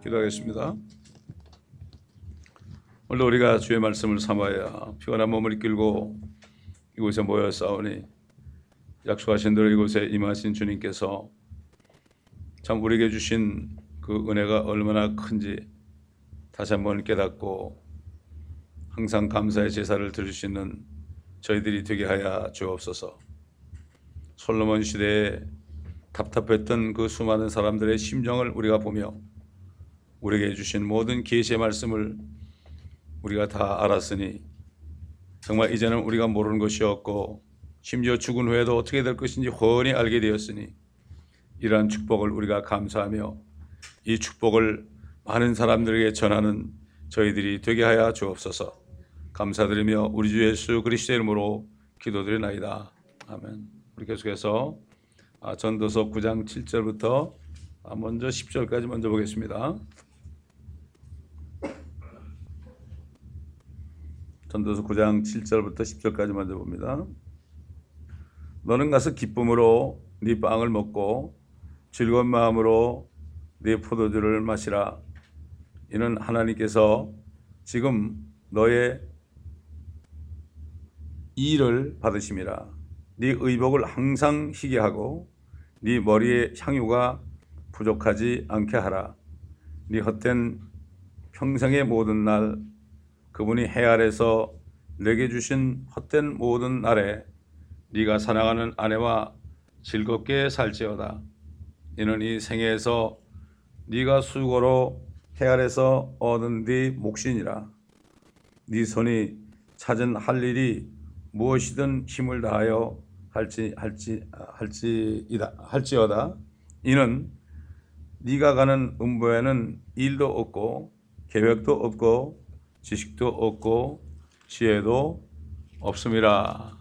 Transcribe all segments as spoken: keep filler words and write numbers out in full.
기도하겠습니다. 오늘 우리가 주의 말씀을 삼아야 피곤한 몸을 이끌고 이곳에 모여 싸우니 약속하신 대로 이곳에 임하신 주님께서 참 우리에게 주신 그 은혜가 얼마나 큰지 다시 한번 깨닫고 항상 감사의 제사를 드릴 수 있는 저희들이 되게 하여 주옵소서. 솔로몬 시대에 답답했던 그 수많은 사람들의 심정을 우리가 보며 우리에게 주신 모든 계시의 말씀을 우리가 다 알았으니 정말 이제는 우리가 모르는 것이 없고 심지어 죽은 후에도 어떻게 될 것인지 훤히 알게 되었으니 이러한 축복을 우리가 감사하며 이 축복을 많은 사람들에게 전하는 저희들이 되게 하여 주옵소서. 감사드리며 우리 주 예수 그리스도의 이름으로 기도드리나이다. 아멘. 우리 계속해서 전도서 구 장 칠 절부터 먼저 십 절까지 먼저 보겠습니다. 전도서 구 장 칠 절부터 십 절까지 먼저 봅니다. 너는 가서 기쁨으로 네 빵을 먹고 즐거운 마음으로 네 포도주를 마시라. 이는 하나님께서 지금 너의 일을 받으심이라. 네 의복을 항상 희게 하고 네 머리의 향유가 부족하지 않게 하라. 네 헛된 평생의 모든 날 그분이 해 아래서 내게 주신 헛된 모든 날에 네가 사랑하는 아내와 즐겁게 살지어다. 이는 이 생애에서 네가 수고로 해 아래서 얻은 네 몫이니라. 네 손이 찾은 할 일이 무엇이든 힘을 다하여 할지 할지 할지이다 할지어다. 이는 네가 가는 음부에는 일도 없고 계획도 없고 지식도 없고 지혜도 없음이라.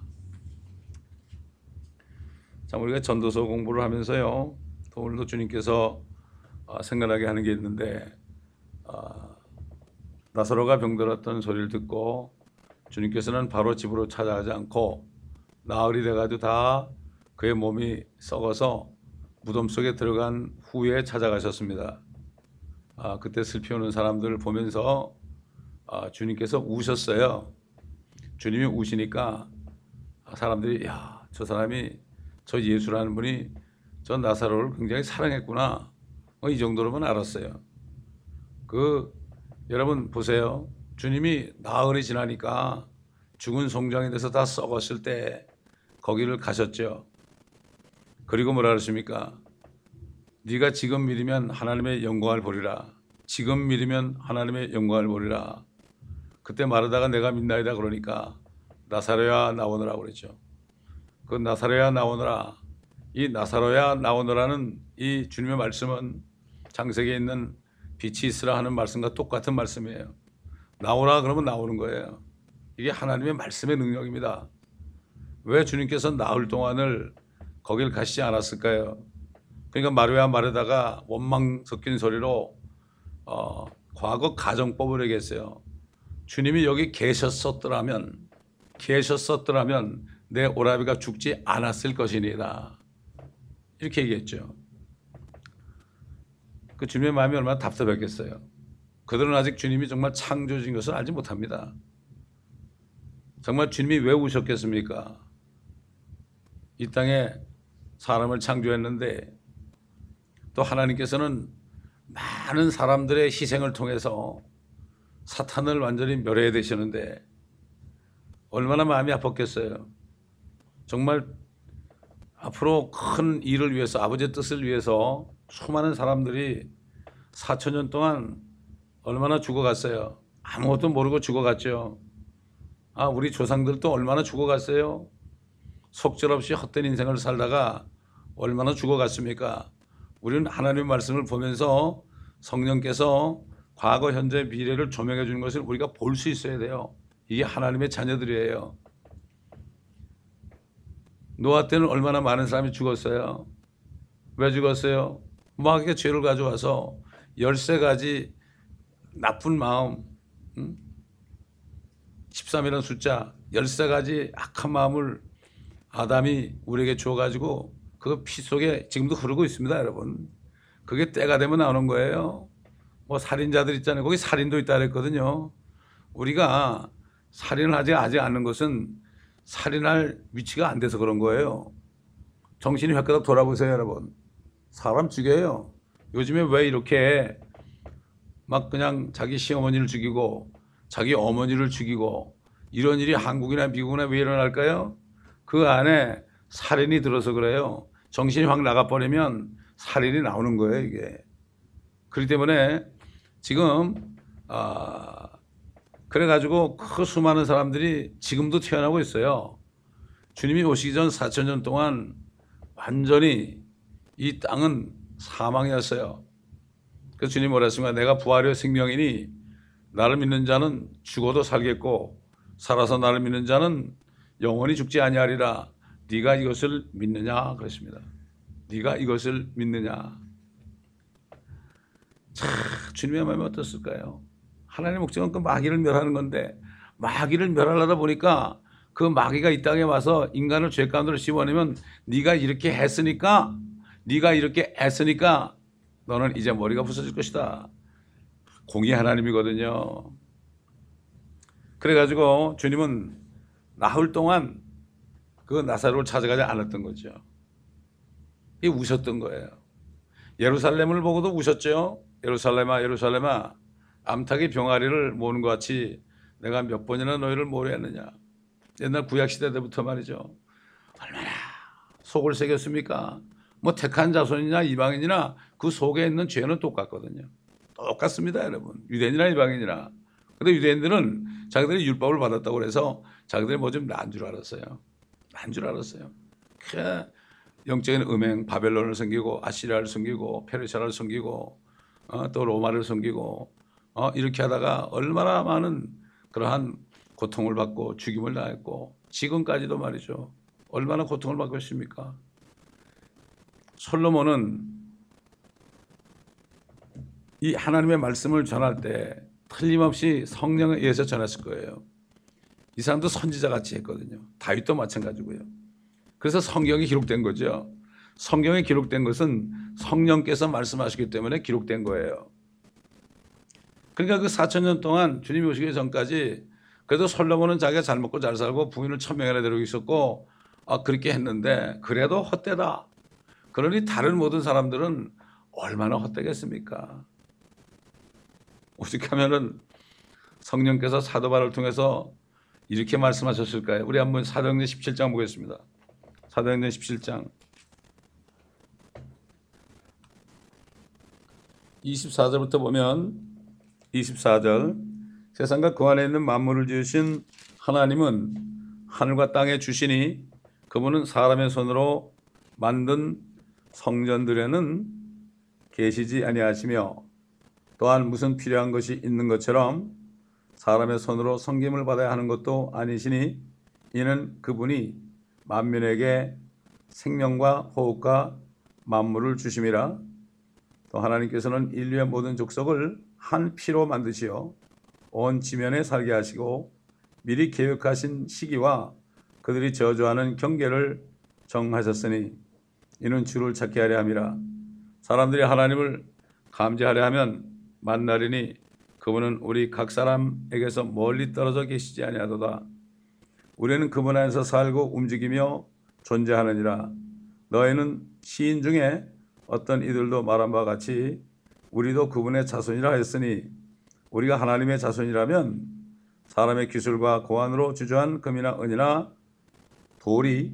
자, 우리가 전도서 공부를 하면서요, 또 오늘도 주님께서 생각나게 하는 게 있는데, 아, 나사로가 병들었던 소리를 듣고 주님께서는 바로 집으로 찾아가지 않고 나흘이 돼가지고 다 그의 몸이 썩어서 무덤 속에 들어간 후에 찾아가셨습니다. 아, 그때 슬피 오는 사람들을 보면서 아, 주님께서 우셨어요. 주님이 우시니까 사람들이 야, 저 사람이 저 예수라는 분이 저 나사로를 굉장히 사랑했구나. 뭐 이 정도로만 알았어요. 그 여러분 보세요. 주님이 나흘이 지나니까 죽은 송장에 대해서 다 썩었을 때 거기를 가셨죠. 그리고 뭐라 그러십니까? 네가 지금 믿으면 하나님의 영광을 보리라. 지금 믿으면 하나님의 영광을 보리라. 그때 말하다가 내가 믿나이다 그러니까 나사로야 나오너라 그랬죠. 그 나사로야 나오너라. 이 나사로야 나오너라는 이 주님의 말씀은 창세기에 있는 빛이 있으라 하는 말씀과 똑같은 말씀이에요. 나오라 그러면 나오는 거예요. 이게 하나님의 말씀의 능력입니다. 왜 주님께서 나흘 동안을 거길 가시지 않았을까요? 그러니까 마르야 마르다가 원망 섞인 소리로 어, 과거 가정법을 얘기했어요. 주님이 여기 계셨었더라면 계셨었더라면 내 오라비가 죽지 않았을 것이니라. 이렇게 얘기했죠. 그 주님의 마음이 얼마나 답답했겠어요. 그들은 아직 주님이 정말 창조주인 것을 알지 못합니다. 정말 주님이 왜 우셨겠습니까? 이 땅에 사람을 창조했는데 또 하나님께서는 많은 사람들의 희생을 통해서 사탄을 완전히 멸해야 되시는데 얼마나 마음이 아팠겠어요. 정말 앞으로 큰 일을 위해서 아버지의 뜻을 위해서 수많은 사람들이 사천 년 동안 얼마나 죽어갔어요. 아무것도 모르고 죽어갔죠. 아, 우리 조상들도 얼마나 죽어갔어요. 속절없이 헛된 인생을 살다가 얼마나 죽어갔습니까? 우리는 하나님의 말씀을 보면서 성령께서 과거, 현재, 미래를 조명해 주는 것을 우리가 볼 수 있어야 돼요. 이게 하나님의 자녀들이에요. 노아 때는 얼마나 많은 사람이 죽었어요. 왜 죽었어요? 마귀가 죄를 가져와서 열세 가지 나쁜 마음, 응? 십삼이라는 숫자, 열세 가지 악한 마음을 아담이 우리에게 줘가지고 그 피 속에 지금도 흐르고 있습니다, 여러분. 그게 때가 되면 나오는 거예요. 뭐 살인자들 있잖아요. 거기 살인도 있다 그랬거든요. 우리가 살인을 하지 아직 않는 것은 살인할 위치가 안 돼서 그런 거예요. 정신이 획가닥 돌아보세요, 여러분. 사람 죽여요. 요즘에 왜 이렇게 막 그냥 자기 시어머니를 죽이고 자기 어머니를 죽이고 이런 일이 한국이나 미국이나 왜 일어날까요? 그 안에 살인이 들어서 그래요. 정신이 확 나가버리면 살인이 나오는 거예요, 이게. 그렇기 때문에 지금 아 그래가지고 그 수많은 사람들이 지금도 태어나고 있어요. 주님이 오시기 전 사천 년 동안 완전히 이 땅은 사망이었어요. 그래서 주님 뭐라 했습니까? 내가 부활의 생명이니 나를 믿는 자는 죽어도 살겠고 살아서 나를 믿는 자는 영원히 죽지 아니하리라. 네가 이것을 믿느냐 그랬습니다. 네가 이것을 믿느냐. 참 주님의 마음이 어떻을까요? 하나님의 목적은 그 마귀를 멸하는 건데 마귀를 멸하려다 보니까 그 마귀가 이 땅에 와서 인간을 죄 가운데로 집어넣으면 네가 이렇게 했으니까 네가 이렇게 했으니까 너는 이제 머리가 부서질 것이다. 공의 하나님이거든요. 그래가지고 주님은 나흘 동안 그 나사로를 찾아가지 않았던 거죠. 이 우셨던 거예요. 예루살렘을 보고도 우셨죠. 예루살렘아 예루살렘아 암탉이 병아리를 모는 것 같이 내가 몇 번이나 너희를 모려 했느냐. 옛날 구약시대 때부터 말이죠. 얼마나 속을 새겼습니까? 뭐 택한 자손이나 이방인이나 그 속에 있는 죄는 똑같거든요. 똑같습니다, 여러분. 유대인이나 이방인이나. 근데 유대인들은 자기들이 율법을 받았다고 그래서 자기들이 뭐 좀 난 줄 알았어요. 난 줄 알았어요. 그 영적인 음행, 바벨론을 섬기고 아시리아를 섬기고 페르시아를 섬기고 어, 또 로마를 섬기고 어, 이렇게 하다가 얼마나 많은 그러한 고통을 받고 죽임을 당했고 지금까지도 말이죠. 얼마나 고통을 받고 있습니까? 솔로몬은 이 하나님의 말씀을 전할 때 틀림없이 성령에 의해서 전했을 거예요. 이 사람도 선지자같이 했거든요. 다윗도 마찬가지고요. 그래서 성경이 기록된 거죠. 성경에 기록된 것은 성령께서 말씀하시기 때문에 기록된 거예요. 그러니까 그 사천 년 동안 주님이 오시기 전까지 그래도 솔로몬은 자기가 잘 먹고 잘 살고 부인을 천명이나 데리고 있었고 아, 그렇게 했는데 그래도 헛되다. 그러니 다른 모든 사람들은 얼마나 헛되겠습니까? 오직 하면은 성령께서 사도 바울을 통해서 이렇게 말씀하셨을까요? 우리 한번 사도행전 십칠 장 보겠습니다. 사도행전 십칠 장 이십사 절부터 보면 이십사 절 세상과 그 안에 있는 만물을 지으신 하나님은 하늘과 땅의 주시니 그분은 사람의 손으로 만든 성전들에는 계시지 아니하시며 또한 무슨 필요한 것이 있는 것처럼 사람의 손으로 섬김을 받아야 하는 것도 아니시니 이는 그분이 만민에게 생명과 호흡과 만물을 주심이라. 또 하나님께서는 인류의 모든 족속을 한 피로 만드시어 온 지면에 살게 하시고 미리 계획하신 시기와 그들이 저주하는 경계를 정하셨으니 이는 주를 찾게 하려 함이라. 사람들이 하나님을 감지하려 하면 만나리니 그분은 우리 각 사람에게서 멀리 떨어져 계시지 아니하도다. 우리는 그분 안에서 살고 움직이며 존재하느니라. 너희는 시인 중에 어떤 이들도 말한 바와 같이 우리도 그분의 자손이라 했으니 우리가 하나님의 자손이라면 사람의 기술과 고안으로 주저한 금이나 은이나 돌이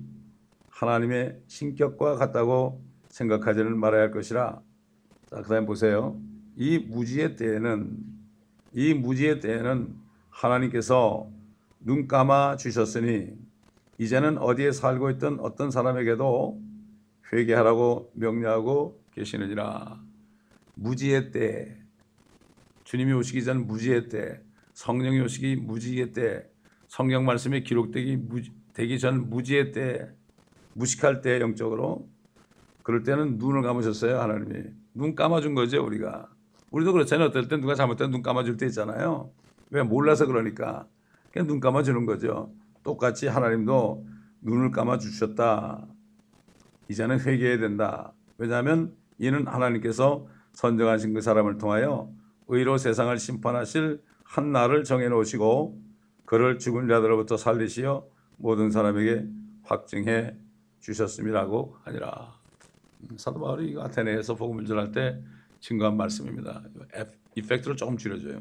하나님의 신격과 같다고 생각하지는 말아야 할 것이라. 자, 그 다음에 보세요. 이 무지의 때에는 이 무지의 때에는 하나님께서 눈 감아 주셨으니 이제는 어디에 살고 있던 어떤 사람에게도 회개하라고 명령하고 계시느니라. 무지의 때, 주님이 오시기 전 무지의 때, 성령이 오시기 무지의 때, 성경 말씀이 기록되기 무지, 되기 전 무지의 때, 무식할 때 영적으로 그럴 때는 눈을 감으셨어요. 하나님이 눈 감아준 거죠. 우리가 우리도 그렇잖아요. 어떨 때 누가 잘못되면 눈 감아줄 때 있잖아요. 왜? 몰라서 그러니까 그냥 눈 감아주는 거죠. 똑같이 하나님도 눈을 감아주셨다. 이제는 회개해야 된다. 왜냐하면 이는 하나님께서 선정하신 그 사람을 통하여 의로 세상을 심판하실 한 날을 정해놓으시고 그를 죽은 자들로부터 살리시어 모든 사람에게 확증해 주셨음이라고 하니라. 사도 바울이 아테네에서 복음을 전할 때 증거한 말씀입니다. 이펙트를 조금 줄여줘요.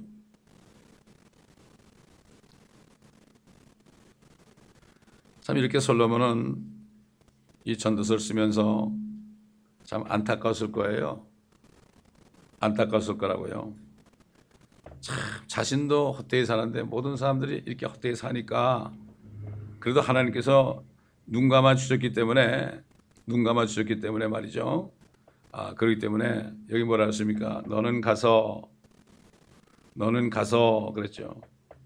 참 이렇게 솔로몬은 이 전도서를 쓰면서 참 안타까웠을 거예요. 안타까웠을 거라고요. 참 자신도 헛되이 사는데 모든 사람들이 이렇게 헛되이 사니까 그래도 하나님께서 눈 감아 주셨기 때문에 눈 감아 주셨기 때문에 말이죠. 아, 그렇기 때문에 여기 뭐라 했습니까? 너는 가서 너는 가서 그랬죠.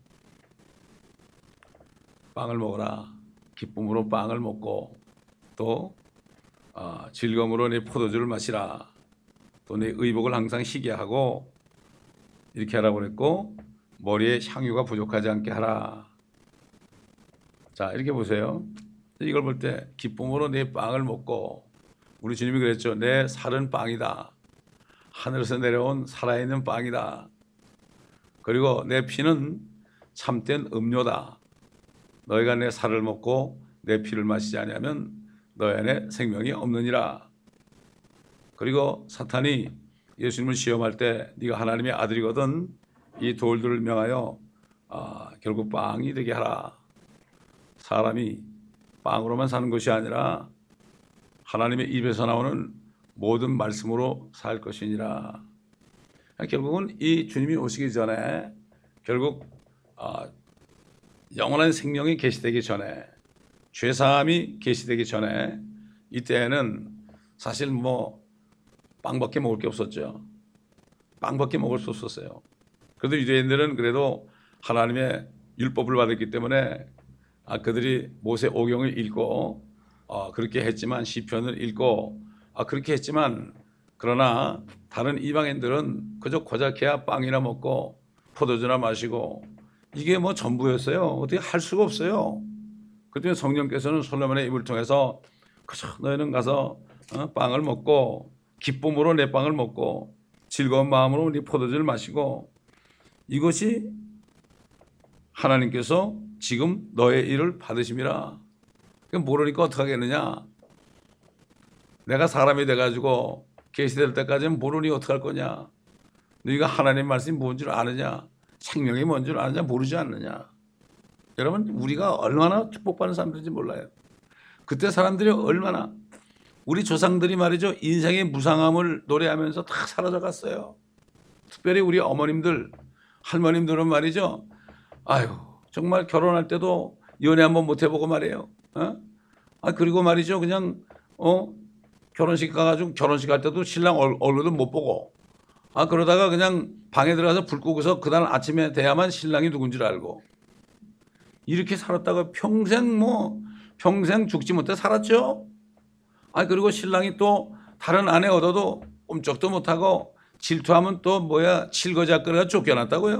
빵을 먹어라. 기쁨으로 빵을 먹고 또 아, 즐거움으로 내 포도주를 마시라. 또 내 의복을 항상 희게 하고 이렇게 하라고 그랬고 머리에 향유가 부족하지 않게 하라. 자, 이렇게 보세요. 이걸 볼 때 기쁨으로 내 빵을 먹고 우리 주님이 그랬죠. 내 살은 빵이다. 하늘에서 내려온 살아있는 빵이다. 그리고 내 피는 참된 음료다. 너희가 내 살을 먹고 내 피를 마시지 아니하면 너희 안에 생명이 없느니라. 그리고 사탄이 예수님을 시험할 때 네가 하나님의 아들이거든 이 돌들을 명하여 아, 결국 빵이 되게 하라. 사람이 빵으로만 사는 것이 아니라 하나님의 입에서 나오는 모든 말씀으로 살 것이니라. 결국은 이 주님이 오시기 전에 결국 아, 영원한 생명이 계시되기 전에 죄사함이 계시되기 전에 이때에는 사실 뭐 빵밖에 먹을 게 없었죠. 빵밖에 먹을 수 없었어요. 그래도 유대인들은 그래도 하나님의 율법을 받았기 때문에 아, 그들이 모세 오경을 읽고 어, 그렇게 했지만 시편을 읽고 아, 그렇게 했지만 그러나 다른 이방인들은 그저 고작해야 빵이나 먹고 포도주나 마시고 이게 뭐 전부였어요. 어떻게 할 수가 없어요. 그때 성령께서는 솔로몬의 입을 통해서 그저 너희는 가서 어, 빵을 먹고 기쁨으로 내 빵을 먹고 즐거운 마음으로 네 포도주를 마시고 이것이 하나님께서 지금 너의 일을 받으심이라. 모르니까 어떻게 하겠느냐. 내가 사람이 돼가지고 계시될 때까지는 모르니 어떻게 할 거냐. 너희가 하나님 말씀이 뭔 줄 아느냐. 생명이 뭔 줄 아느냐. 모르지 않느냐. 여러분 우리가 얼마나 축복받는 사람들인지 몰라요. 그때 사람들이 얼마나 우리 조상들이 말이죠. 인생의 무상함을 노래하면서 다 사라져 갔어요. 특별히 우리 어머님들 할머님들은 말이죠. 아유 정말 결혼할 때도 연애 한번 못 해보고 말이에요. 어? 아 그리고 말이죠. 그냥 어 결혼식 가가지고 결혼식 할 때도 신랑 얼굴도 못 보고 아 그러다가 그냥 방에 들어가서 불 끄고서 그날 아침에 돼야만 신랑이 누군지를 알고 이렇게 살았다가 평생 뭐 평생 죽지 못해 살았죠. 아 그리고 신랑이 또 다른 아내 얻어도 꼼짝도 못하고 질투하면 또 뭐야 칠거잡거리가 쫓겨났다고요.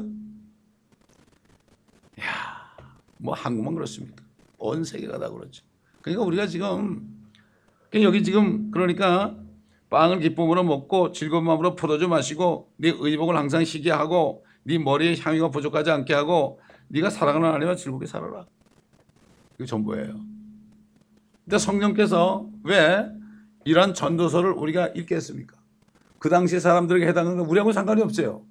야, 뭐 한국만 그렇습니까? 온 세계가 다 그렇죠. 그러니까 우리가 지금 여기 지금 그러니까 빵을 기쁨으로 먹고 즐거운 마음으로 포도주 마시고 네 의복을 항상 희게 하고 네 머리에 향유가 부족하지 않게 하고 네가 사랑하는 하나님과 즐겁게 살아라. 이게 전부예요. 근데 성령께서 왜 이런 전도서를 우리가 읽게 했습니까? 그 당시 사람들에게 해당하는 건 우리하고 상관이 없어요.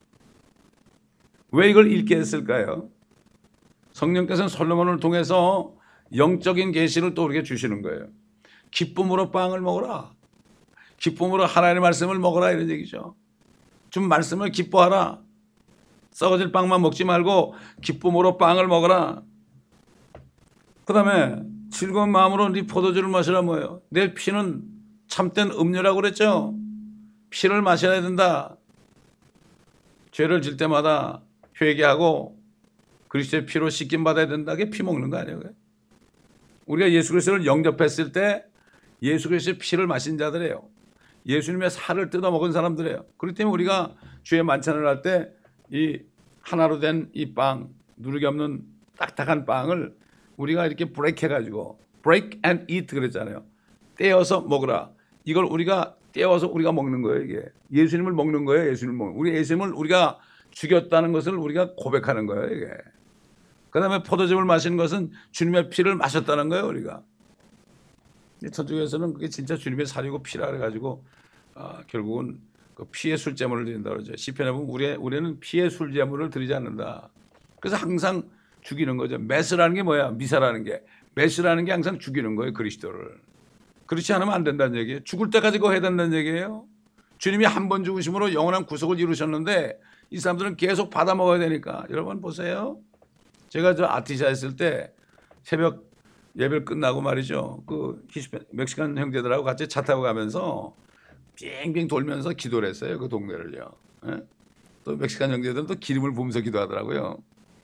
왜 이걸 읽게 했을까요? 성령께서는 솔로몬을 통해서 영적인 계시를 또 우리에게 주시는 거예요. 기쁨으로 빵을 먹어라. 기쁨으로 하나님의 말씀을 먹어라 이런 얘기죠. 좀 말씀을 기뻐하라. 썩어질 빵만 먹지 말고 기쁨으로 빵을 먹어라. 그 다음에 즐거운 마음으로 네 포도주를 마시라 뭐예요? 내 피는 참된 음료라고 그랬죠. 피를 마셔야 된다. 죄를 질 때마다 회개하고 그리스도의 피로 씻김 받아야 된다. 그게 피 먹는 거 아니에요? 우리가 예수 그리스도를 영접했을 때 예수 그리스도의 피를 마신 자들이에요. 예수님의 살을 뜯어 먹은 사람들이에요. 그렇기 때문에 우리가 주의 만찬을 할 때 이 하나로 된 이 빵, 누르기 없는 딱딱한 빵을 우리가 이렇게 브레이크 해가지고 break and eat 그랬잖아요. 떼어서 먹으라. 이걸 우리가 떼어서 우리가 먹는 거예요. 이게 예수님을 먹는 거예요. 예수님을 먹는 우리 예수님을 우리가 죽였다는 것을 우리가 고백하는 거예요. 이게 그다음에 포도즙을 마시는 것은 주님의 피를 마셨다는 거예요. 우리가 천주교에서는 그게 진짜 주님의 살이고 피라 그래가지고 어, 결국은 그 피의 술제물을 드린다 그러죠. 시편에 보면 우리 우리는 피의 술제물을 드리지 않는다. 그래서 항상 죽이는 거죠. 메스라는 게 뭐야? 미사라는 게 메스라는 게 항상 죽이는 거예요. 그리스도를. 그렇지 않으면 안 된다는 얘기예요. 죽을 때까지 그거 해야 된다는 얘기예요. 주님이 한 번 죽으심으로 영원한 구속을 이루셨는데 이 사람들은 계속 받아 먹어야 되니까. 여러분 보세요. 제가 저 아티샤 했을 때 새벽 예배 끝나고 말이죠. 그 멕시칸 형제들하고 같이 차 타고 가면서 빙빙 돌면서 기도를 했어요. 그 동네를요. 예? 또 멕시칸 형제들은 또 기름을 부으면서 기도하더라고요.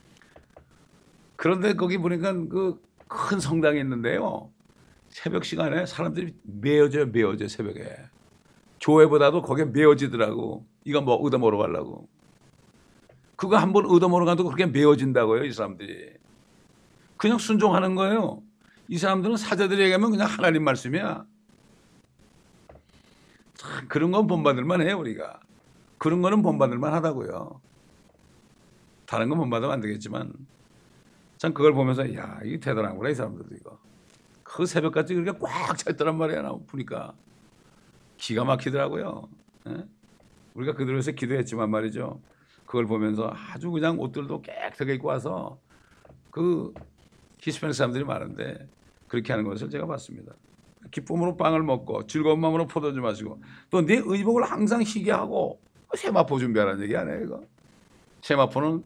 그런데 거기 보니까 그 큰 성당이 있는데요. 새벽 시간에 사람들이 메어져요. 메어져 새벽에. 교회보다도 거기에 메어지더라고. 이거 뭐 얻어먹으러 가려고. 그거 한번 얻어먹으러 가도 그렇게 메어진다고요. 이 사람들이. 그냥 순종하는 거예요. 이 사람들은 사자들이 얘기하면 그냥 하나님 말씀이야. 참 그런 건 본받을만 해요. 우리가. 그런 거는 본받을만 하다고요. 다른 건 본받으면 안 되겠지만 참 그걸 보면서 야 이게 대단하구나 이 사람들도 이거. 그 새벽까지 그렇게 꽉 차 있더란 말이야. 나 보니까 기가 막히더라고요. 예? 우리가 그들에서 기도했지만 말이죠. 그걸 보면서 아주 그냥 옷들도 깨끗하게 입고 와서 그 히스패닉 사람들이 많은데 그렇게 하는 것을 제가 봤습니다. 기쁨으로 빵을 먹고 즐거운 마음으로 포도주 마시고 또 네 의복을 항상 희게 하고 세마포 준비하라는 얘기 아니에요. 이거. 세마포는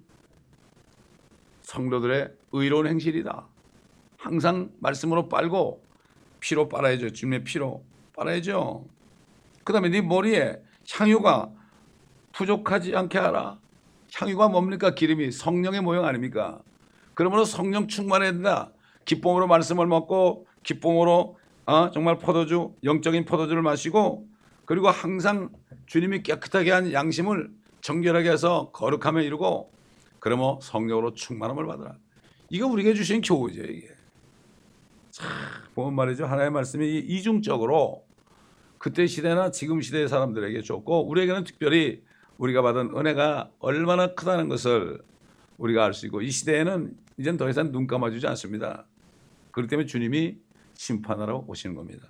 성도들의 의로운 행실이다. 항상 말씀으로 빨고 피로 빨아야죠. 주님의 피로 빨아야죠. 그 다음에 네 머리에 향유가 부족하지 않게 하라. 향유가 뭡니까? 기름이 성령의 모형 아닙니까? 그러므로 성령 충만해야 된다. 기쁨으로 말씀을 먹고 기쁨으로 어, 정말 포도주, 영적인 포도주를 마시고 그리고 항상 주님이 깨끗하게 한 양심을 정결하게 해서 거룩함에 이루고 그러면 성령으로 충만함을 받으라. 이거 우리에게 주신 교훈이죠. 이게. 참 보면 말이죠. 하나님의 말씀이 이중적으로 그때 시대나 지금 시대의 사람들에게 줬고 우리에게는 특별히 우리가 받은 은혜가 얼마나 크다는 것을 우리가 알 수 있고 이 시대에는 이제는 더 이상 눈 감아주지 않습니다. 그렇기 때문에 주님이 심판하러 오시는 겁니다.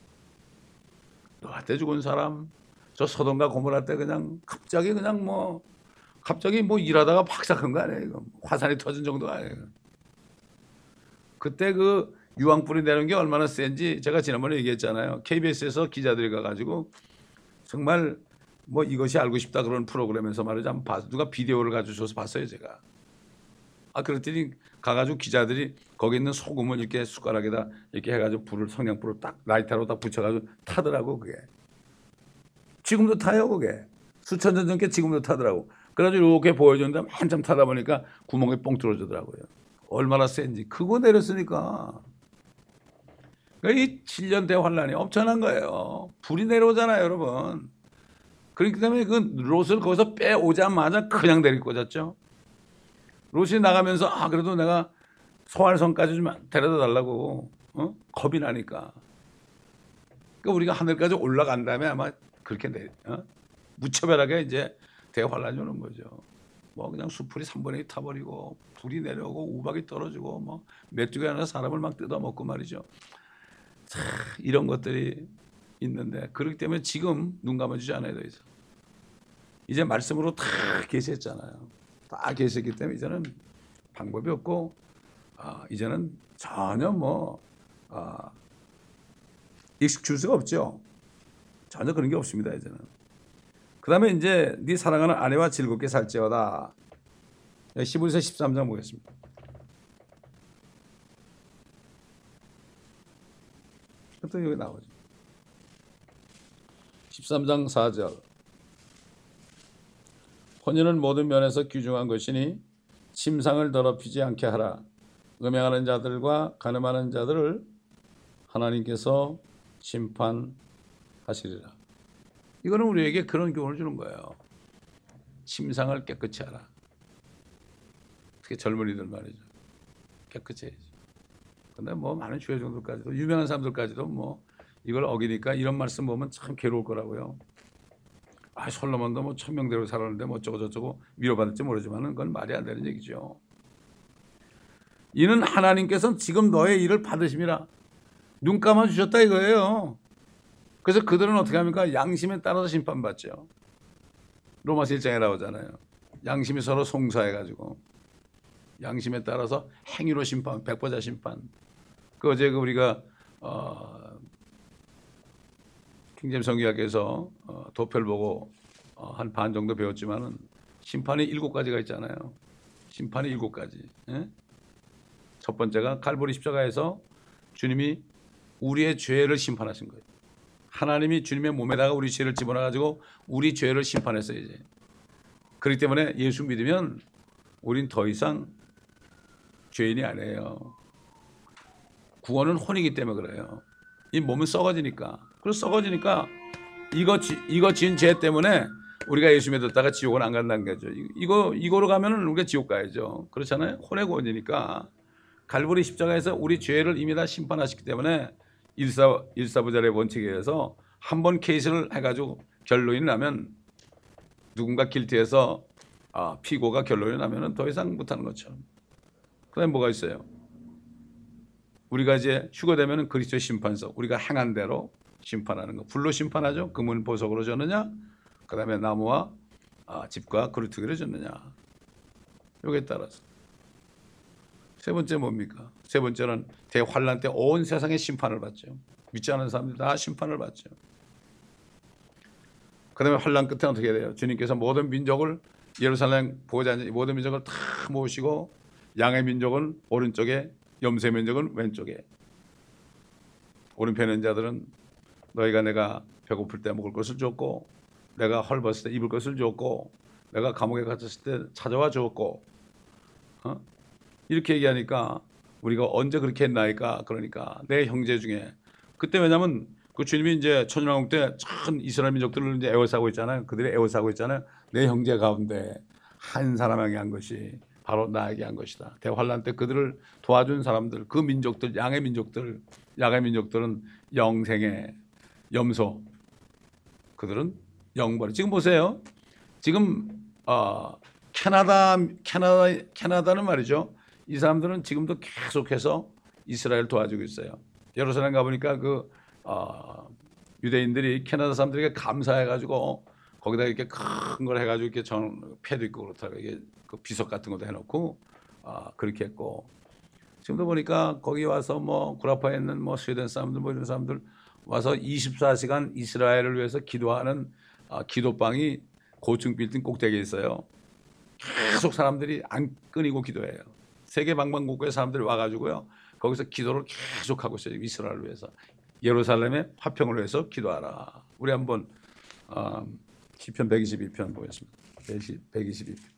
노아 때 죽은 사람, 저 소돔과 고모라 때 그냥 갑자기 그냥 뭐 갑자기 뭐 일하다가 박삭한 거 아니에요. 이거. 화산이 터진 정도가 아니에요. 그때 그 유황불이 내는 게 얼마나 센지 제가 지난번에 얘기했잖아요. 케이비에스에서 기자들이 가가지고 정말 뭐 이것이 알고 싶다 그런 프로그램에서 말이죠. 한번 봤, 누가 비디오를 가져줘서 봤어요 제가. 아 그랬더니 가가지고 기자들이 거기 있는 소금을 이렇게 숟가락에다 이렇게 해가지고 불을 성냥불을 딱 라이터로 딱 붙여가지고 타더라고 그게. 지금도 타요 그게. 수천 년 전께 지금도 타더라고. 그래가지고 이렇게 보여줬는데 한참 타다 보니까 구멍이 뻥 뚫어지더라고요. 얼마나 센지. 그거 내렸으니까. 그러니까 이 칠 년 대환란이 엄청난 거예요. 불이 내려오잖아요 여러분. 그렇기 때문에 그 롯을 거기서 빼오자마자 그냥 데리고 꽂았죠. 롯이 나가면서 아 그래도 내가 소알성까지 좀 데려다 달라고 어? 겁이 나니까. 그러니까 우리가 하늘까지 올라간 다음에 아마 그렇게 내, 어? 무차별하게 이제 대환란이 오는 거죠. 뭐 그냥 수풀이 삼 분의 이 타버리고 불이 내려오고 우박이 떨어지고 뭐 메뚜기 하나 사람을 막 뜯어먹고 말이죠. 자, 이런 것들이 있는데 그렇기 때문에 지금 눈 감아주지 않아요 더 이상. 이제 말씀으로 다 계시했잖아요. 다 계시했기 때문에 이제는 방법이 없고 아, 이제는 전혀 뭐 아, 익숙할 수가 없죠. 전혀 그런 게 없습니다 이제는. 그 다음에 이제 네 사랑하는 아내와 즐겁게 살지어다. 히브리서 십삼 장 보겠습니다. 또 여기 나오죠. 십삼 장 사 절. 혼인은 모든 면에서 귀중한 것이니 침상을 더럽히지 않게 하라. 음행하는 자들과 간음하는 자들을 하나님께서 심판하시리라. 이거는 우리에게 그런 교훈을 주는 거예요. 침상을 깨끗이 하라. 특히 젊은이들 말이죠. 깨끗이 해야지. 근데 뭐 많은 주의 종들까지도 유명한 사람들까지도 뭐 이걸 어기니까 이런 말씀 보면 참 괴로울 거라고요. 아, 솔로몬도 뭐 천명대로 살았는데 뭐 어쩌고 저쩌고 위로받을지 모르지만 그건 말이 안 되는 얘기죠. 이는 하나님께서는 지금 너의 일을 받으심이라 눈 감아 주셨다 이거예요. 그래서 그들은 어떻게 합니까? 양심에 따라서 심판받죠. 로마서 일 장에 나오잖아요. 양심이 서로 송사해가지고 양심에 따라서 행위로 심판, 백보자 심판. 그 어제 그 우리가 어, 킹제임 성경학에서 어, 도표를 보고 어, 한 반 정도 배웠지만은 심판이 일곱 가지가 있잖아요. 심판이 일곱 가지. 예? 첫 번째가 갈보리 십자가에서 주님이 우리의 죄를 심판하신 거예요. 하나님이 주님의 몸에다가 우리 죄를 집어넣어가지고 우리 죄를 심판했어요. 이제. 그렇기 때문에 예수 믿으면 우린 더 이상 죄인이 아니에요. 구원은 혼이기 때문에 그래요. 이 몸은 썩어지니까. 그래서 썩어지니까 이거, 이거 지은 죄 때문에 우리가 예수 믿었다가 지옥은 안 간다는 거죠. 이거, 이거로 가면은 우리가 지옥 가야죠. 그렇잖아요. 혼의 구원이니까. 갈보리 십자가에서 우리 죄를 이미 다 심판하셨기 때문에 일사, 일사부절의 원칙에 의해서 한 번 케이스를 해가지고 결론이 나면 누군가 길티에서 아, 피고가 결론이 나면 더 이상 못하는 것처럼. 그 다음에 뭐가 있어요? 우리가 이제 휴거되면 그리스도의 심판석, 우리가 행한 대로 심판하는 거. 불로 심판하죠. 금은 보석으로 줬느냐, 그 다음에 나무와 아, 집과 그릇 두 개를 줬느냐. 여기에 따라서. 세 번째 뭡니까? 세 번째는 대환란 때 온 세상의 심판을 받죠. 믿지 않는 사람들 다 심판을 받죠. 그 다음에 환란 끝에 어떻게 돼요? 주님께서 모든 민족을 예루살렘 보호자 모든 민족을 다 모으시고 양의 민족은 오른쪽에 염소의 민족은 왼쪽에. 오른편에 있는 자들은 너희가 내가 배고플 때 먹을 것을 줬고 내가 헐벗을 때 입을 것을 줬고 내가 감옥에 갇혔을 때 찾아와 주었고 어? 이렇게 얘기하니까 우리가 언제 그렇게 했나이까. 그러니까 내 형제 중에 그때 왜냐면 그 주님이 이제 천년왕국 때 전 이스라엘 민족들을 이제 애워싸고 있잖아요. 그들이 애워싸고 있잖아요. 내 형제 가운데 한 사람에게 한 것이 바로 나에게 한 것이다. 대환란 때 그들을 도와준 사람들, 그 민족들, 양의 민족들, 양의 민족들은 영생의 염소, 그들은 영벌. 지금 보세요. 지금 어, 캐나다, 캐나다, 캐나다는 말이죠. 이 사람들은 지금도 계속해서 이스라엘 도와주고 있어요. 예루살렘 가보니까 그 어, 유대인들이 캐나다 사람들에게 감사해가지고 거기다 이렇게 큰 걸 해가지고 이렇게 전 패도 있고 그렇다고 이게 그 비석 같은 것도 해놓고 어, 그렇게 했고 지금도 보니까 거기 와서 뭐 구라파에 있는 뭐 스웨덴 사람들 뭐 이런 사람들 와서 이십사 시간 이스라엘을 위해서 기도하는 어, 기도방이 고층 빌딩 꼭대기에 있어요. 계속 사람들이 안 끊이고 기도해요. 세계 방방곡곡에 사람들이 와가지고요. 거기서 기도를 계속하고 있어요. 이스라엘을 위해서. 예루살렘의 화평을 위해서 기도하라. 우리 한번 어, 시편 백이십이 편 보겠습니다. 백이십이 편.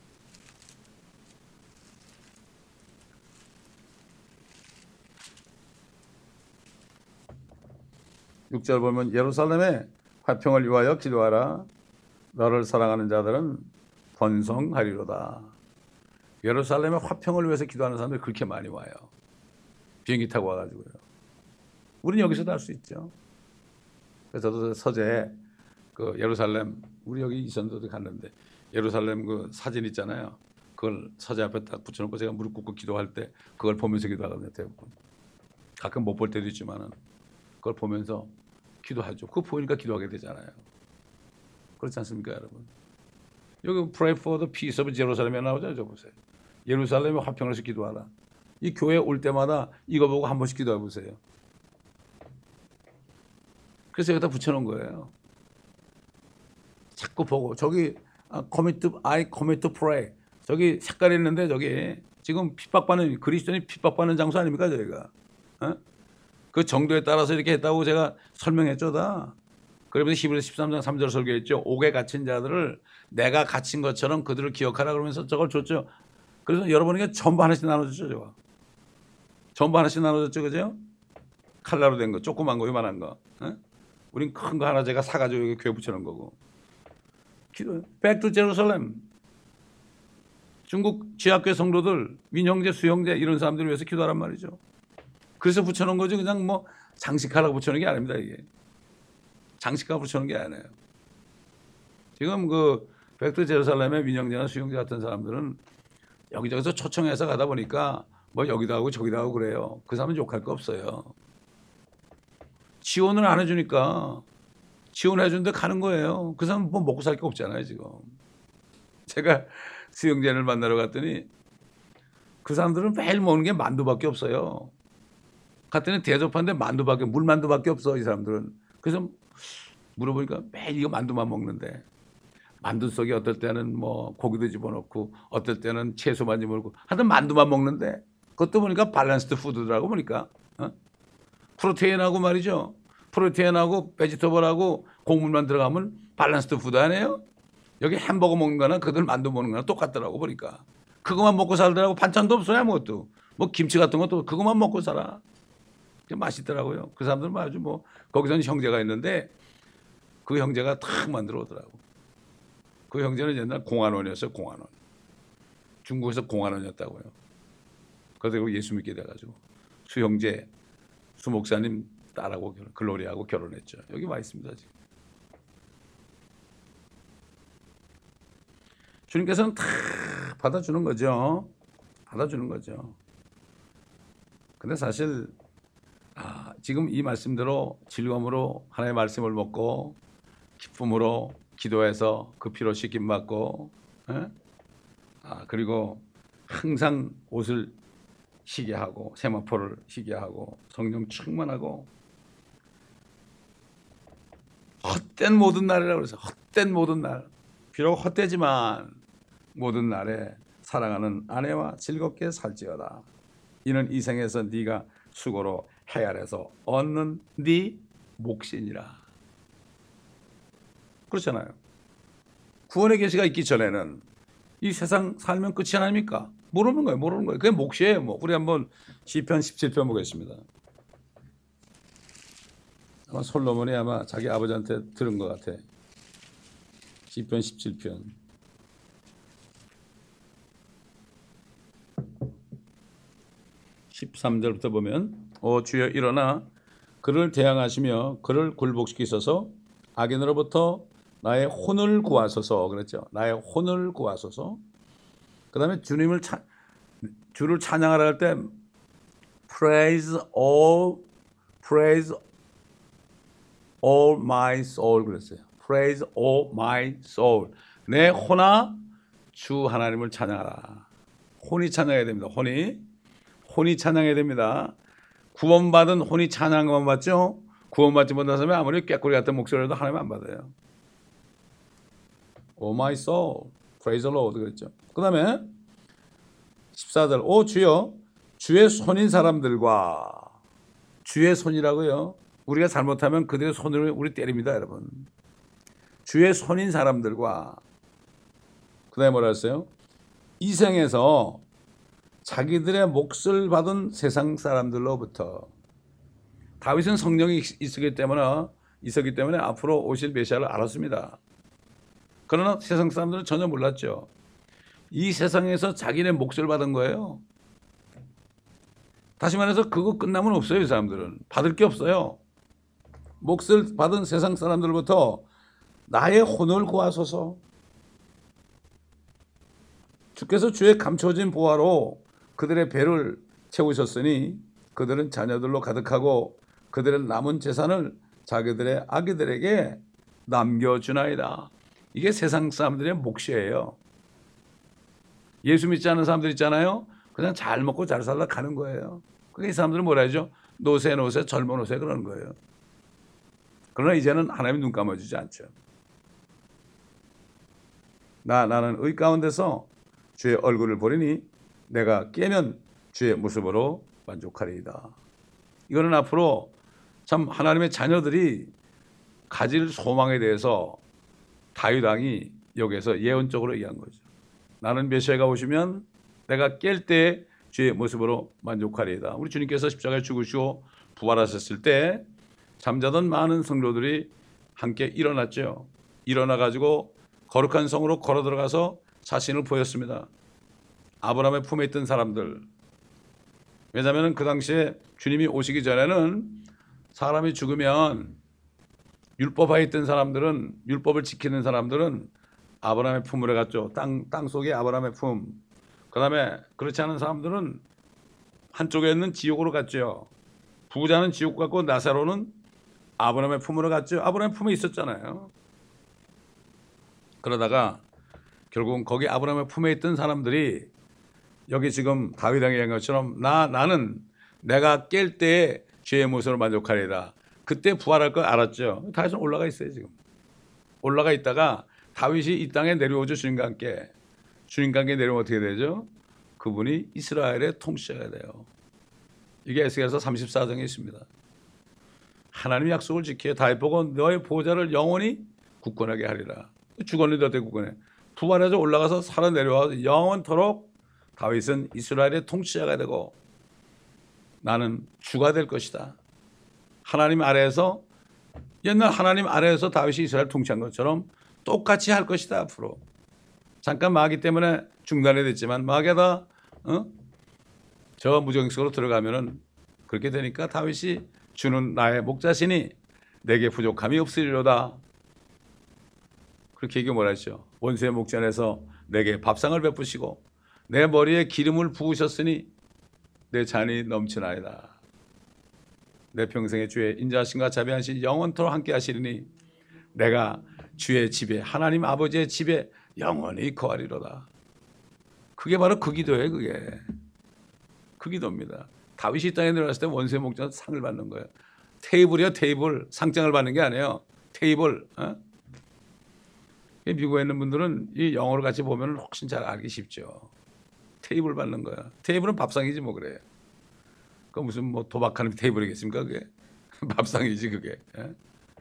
육 절 보면 예루살렘의 화평을 위하여 기도하라. 너를 사랑하는 자들은 번성하리로다. 예루살렘의 화평을 위해서 기도하는 사람들이 그렇게 많이 와요. 비행기 타고 와가지고요. 우리는 여기서도 할 수 있죠. 그래서 저도 서재에 그 예루살렘, 우리 여기 이선도도 갔는데 예루살렘 그 사진 있잖아요. 그걸 서재 앞에 딱 붙여놓고 제가 무릎 꿇고 기도할 때 그걸 보면서 기도하거든요. 대부분. 가끔 못 볼 때도 있지만은 그걸 보면서 기도하죠. 그거 보니까 기도하게 되잖아요. 그렇지 않습니까, 여러분? 여기 Pray for the peace of Jerusalem에 나오죠. 저 보세요. 예루살렘의 화평을 위해서 기도하라. 이 교회 올 때마다 이거 보고 한 번씩 기도해 보세요. 그래서 여기다 붙여놓은 거예요. 자꾸 보고 저기 commit to, I commit to pray. 저기 색깔이 있는데 저기 지금 핍박받는 그리스도인이 핍박받는 장소 아닙니까 저희가? 어? 그 정도에 따라서 이렇게 했다고 제가 설명했죠 다. 그러면서 히브리서 십삼 장 삼 절 설교했죠. 옥에 갇힌 자들을 내가 갇힌 것처럼 그들을 기억하라 그러면서 저걸 줬죠. 그래서 여러분에게 전부 하나씩 나눠줬죠. 저거. 전부 하나씩 나눠줬죠. 그죠? 칼라로 된 거, 조그만 거, 요만한 거. 어? 우린 큰 거 하나 제가 사가지고 여기 교회 붙여놓은 거고. 기도, Back to Jerusalem. 중국 지하교회 성도들, 민형제, 수형제 이런 사람들을 위해서 기도하란 말이죠. 그래서 붙여놓은 거죠. 그냥 뭐 장식하라고 붙여놓은 게 아닙니다. 이게 장식하라고 붙여놓은 게 아니에요. 지금 그 백두 제루살렘의 민영재나 수영재 같은 사람들은 여기저기서 초청해서 가다 보니까 뭐 여기도 하고 저기도 하고 그래요. 그 사람은 욕할 거 없어요. 지원을 안 해주니까 지원해 주는데 가는 거예요. 그 사람은 뭐 먹고 살 게 없잖아요 지금. 제가 수영재를 만나러 갔더니 그 사람들은 매일 먹는 게 만두밖에 없어요. 갔더니 대접하는데 만두밖에 물만두밖에 없어 이 사람들은. 그래서 물어보니까 매일 이거 만두만 먹는데 만두 속에 어떨 때는 뭐 고기도 집어넣고 어떨 때는 채소만 집어넣고 하여튼 만두만 먹는데 그것도 보니까 밸런스드 푸드더라고 보니까 어? 프로테인하고 말이죠. 프로테인하고 베지터블하고 곡물만 들어가면 밸런스드 푸드 아니에요? 여기 햄버거 먹는 거나 그들 만두 먹는 거나 똑같더라고 보니까. 그것만 먹고 살더라고. 반찬도 없어요 아무것도. 뭐 김치 같은 것도 그것만 먹고 살아. 맛있더라고요. 그 사람들은 아주 뭐 거기서는 형제가 있는데 그 형제가 탁 만들어 오더라고. 그 형제는 옛날 공안원이었어요. 공안원. 중국에서 공안원이었다고요. 그래서 예수 믿게 돼가지고 수형제 수 목사님 딸하고 결혼, 글로리하고 결혼했죠. 여기 와 있습니다 지금. 주님께서는 다 받아주는 거죠. 받아주는 거죠. 근데 사실 아, 지금 이 말씀대로 즐거움으로 하나님의 말씀을 먹고 기쁨으로 기도해서 그 피로 씻김 받고 에? 아, 그리고 항상 옷을 쉬게 하고 세마포를 쉬게 하고 성령 충만하고 헛된 모든 날이라고 그래서 헛된 모든 날 비록 헛되지만 모든 날에 사랑하는 아내와 즐겁게 살지어다. 이는 이 생에서 네가 수고로 헤아려서 얻는 네 몫이니라. 그렇잖아요. 구원의 계시가 있기 전에는 이 세상 살면 끝이 아닙니까? 모르는 거예요. 모르는 거예요. 그게 몫이에요. 뭐. 우리 한번 시편 십칠 편 보겠습니다. 아마 솔로몬이 아마 자기 아버지한테 들은 것 같아. 시편 십칠 편. 십삼 절부터 보면 오 주여 일어나 그를 대항하시며 그를 굴복시키소서 악인으로부터 나의 혼을 구하소서 그랬죠. 나의 혼을 구하소서. 그 다음에 주님을 차, 주를 찬양하라 할 때 praise all praise all my soul 그랬어요. praise all my soul. 내 혼아 주 하나님을 찬양하라. 혼이 찬양해야 됩니다. 혼이 혼이 찬양해야 됩니다. 구원받은 혼이 찬양만 받죠. 구원받지 못한 사람이 아무리 꾀꼬리 같은 목소리라도 하나님 안 받아요. Oh my soul, praise the Lord 그랬죠. 그 다음에 십사 절 오 주여 주의 손인 사람들과 주의 손이라고요. 우리가 잘못하면 그들의 손으로 우리 때립니다 여러분. 주의 손인 사람들과 그 다음에 뭐라 했어요? 이 생에서 자기들의 몫을 받은 세상 사람들로부터. 다윗은 성령이 있었기 때문에 있었기 때문에 앞으로 오실 메시아를 알았습니다. 그러나 세상 사람들은 전혀 몰랐죠. 이 세상에서 자기네 몫을 받은 거예요. 다시 말해서 그거 끝나면 없어요. 이 사람들은 받을 게 없어요. 몫을 받은 세상 사람들로부터 나의 혼을 구하소서. 주께서 주의 감춰진 보화로 그들의 배를 채우셨으니 그들은 자녀들로 가득하고 그들의 남은 재산을 자기들의 아기들에게 남겨주나이다. 이게 세상 사람들의 몫이에요. 예수 믿지 않는 사람들 있잖아요. 그냥 잘 먹고 잘 살다 가는 거예요. 그게 이 사람들은 뭐라 하죠? 노세 노세 젊은 노세 그러는 거예요. 그러나 이제는 하나님이 눈 감아주지 않죠. 나, 나는 의 가운데서 주의 얼굴을 보리니 내가 깨면 주의 모습으로 만족하리이다. 이거는 앞으로 참 하나님의 자녀들이 가질 소망에 대해서 다윗 왕이 여기에서 예언적으로 얘기한 거죠. 나는 메시아가 오시면 내가 깰 때 주의 모습으로 만족하리이다. 우리 주님께서 십자가에 죽으시고 부활하셨을 때 잠자던 많은 성도들이 함께 일어났죠. 일어나가지고 거룩한 성으로 걸어 들어가서 자신을 보였습니다. 아브라함의 품에 있던 사람들. 왜냐하면 그 당시에 주님이 오시기 전에는 사람이 죽으면 율법하에 있던 사람들은, 율법을 지키는 사람들은 아브라함의 품으로 갔죠. 땅, 땅 속에 아브라함의 품. 그 다음에 그렇지 않은 사람들은 한쪽에 있는 지옥으로 갔죠. 부자는 지옥 갔고 나사로는 아브라함의 품으로 갔죠. 아브라함의 품에 있었잖아요. 그러다가 결국은 거기 아브라함의 품에 있던 사람들이 여기 지금 다윗 왕이 한 것처럼 나, 나는 내가 깰 때에 죄의 모습으로 만족하리라. 그때 부활할 걸 알았죠. 다윗은 올라가 있어요. 지금 올라가 있다가 다윗이 이 땅에 내려오죠. 주님과 함께. 주님과 함께 내려오면 어떻게 되죠? 그분이 이스라엘의 통치자가 돼요. 이게 에스겔서 삼십사 장에 있습니다. 하나님 약속을 지켜 다윗 보고 너의 보좌를 영원히 굳건하게 하리라. 죽었는데 어떻게 굳건해? 부활해서 올라가서 살아 내려와서 영원토록 다윗은 이스라엘의 통치자가 되고 나는 주가 될 것이다. 하나님 아래에서 옛날 하나님 아래에서 다윗이 이스라엘 통치한 것처럼 똑같이 할 것이다. 앞으로 잠깐 마귀 때문에 중단이 됐지만 마귀가 어? 저 무정식으로 들어가면은 그렇게 되니까 다윗이 주는 나의 목자시니 내게 부족함이 없으리로다. 그렇게 얘기 뭐라 했죠? 원수의 목전에서 내게 밥상을 베푸시고 내 머리에 기름을 부으셨으니 내 잔이 넘치나이다. 내 평생의 주의 인자하심과 자비하신 영원토록 함께 하시리니 내가 주의 집에 하나님 아버지의 집에 영원히 거하리로다. 그게 바로 그 기도예요. 그게 그 기도입니다. 다윗이 이 땅에 내려왔을 때 원수의 목전 상을 받는 거예요. 테이블이요. 테이블. 상장을 받는 게 아니에요. 테이블. 어? 미국에 있는 분들은 이 영어를 같이 보면 훨씬 잘 알기 쉽죠. 테이블 받는 거야. 테이블은 밥상이지 뭐 그래. 그 무슨 뭐 도박하는 테이블이겠습니까 그게. 밥상이지 그게. 예?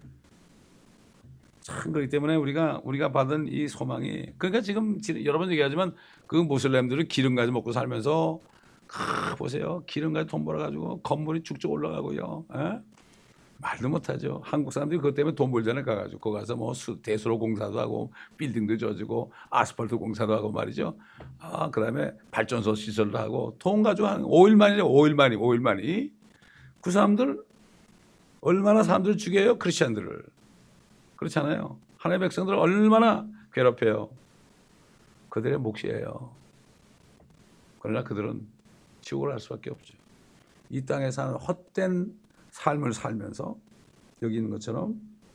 참 그렇기 때문에 우리가 우리가 받은 이 소망이 그러니까 지금 여러 번 얘기하지만 그 모슬렘들은 기름 가지고 먹고 살면서 아, 보세요. 기름 가지고 돈 벌어가지고 건물이 쭉쭉 올라가고요. 예? 말도 못하죠. 한국 사람들이 그것 때문에 돈 벌잖아요. 가가지고 거기 가서 뭐 대수로 공사도 하고 빌딩도 지어지고 아스팔트 공사도 하고 말이죠. 아 그다음에 발전소 시설도 하고 돈 가지고 한 오 일 만이죠. 오 일 만이 오 일 만이 그 사람들 얼마나 사람들을 죽여요. 크리스천들을. 그렇잖아요. 하나님의 백성들을 얼마나 괴롭혀요. 그들의 몫이에요. 그러나 그들은 지옥을 할 수밖에 없죠. 이 땅에 사는 헛된 삶을 살면서 여기 있는 것처럼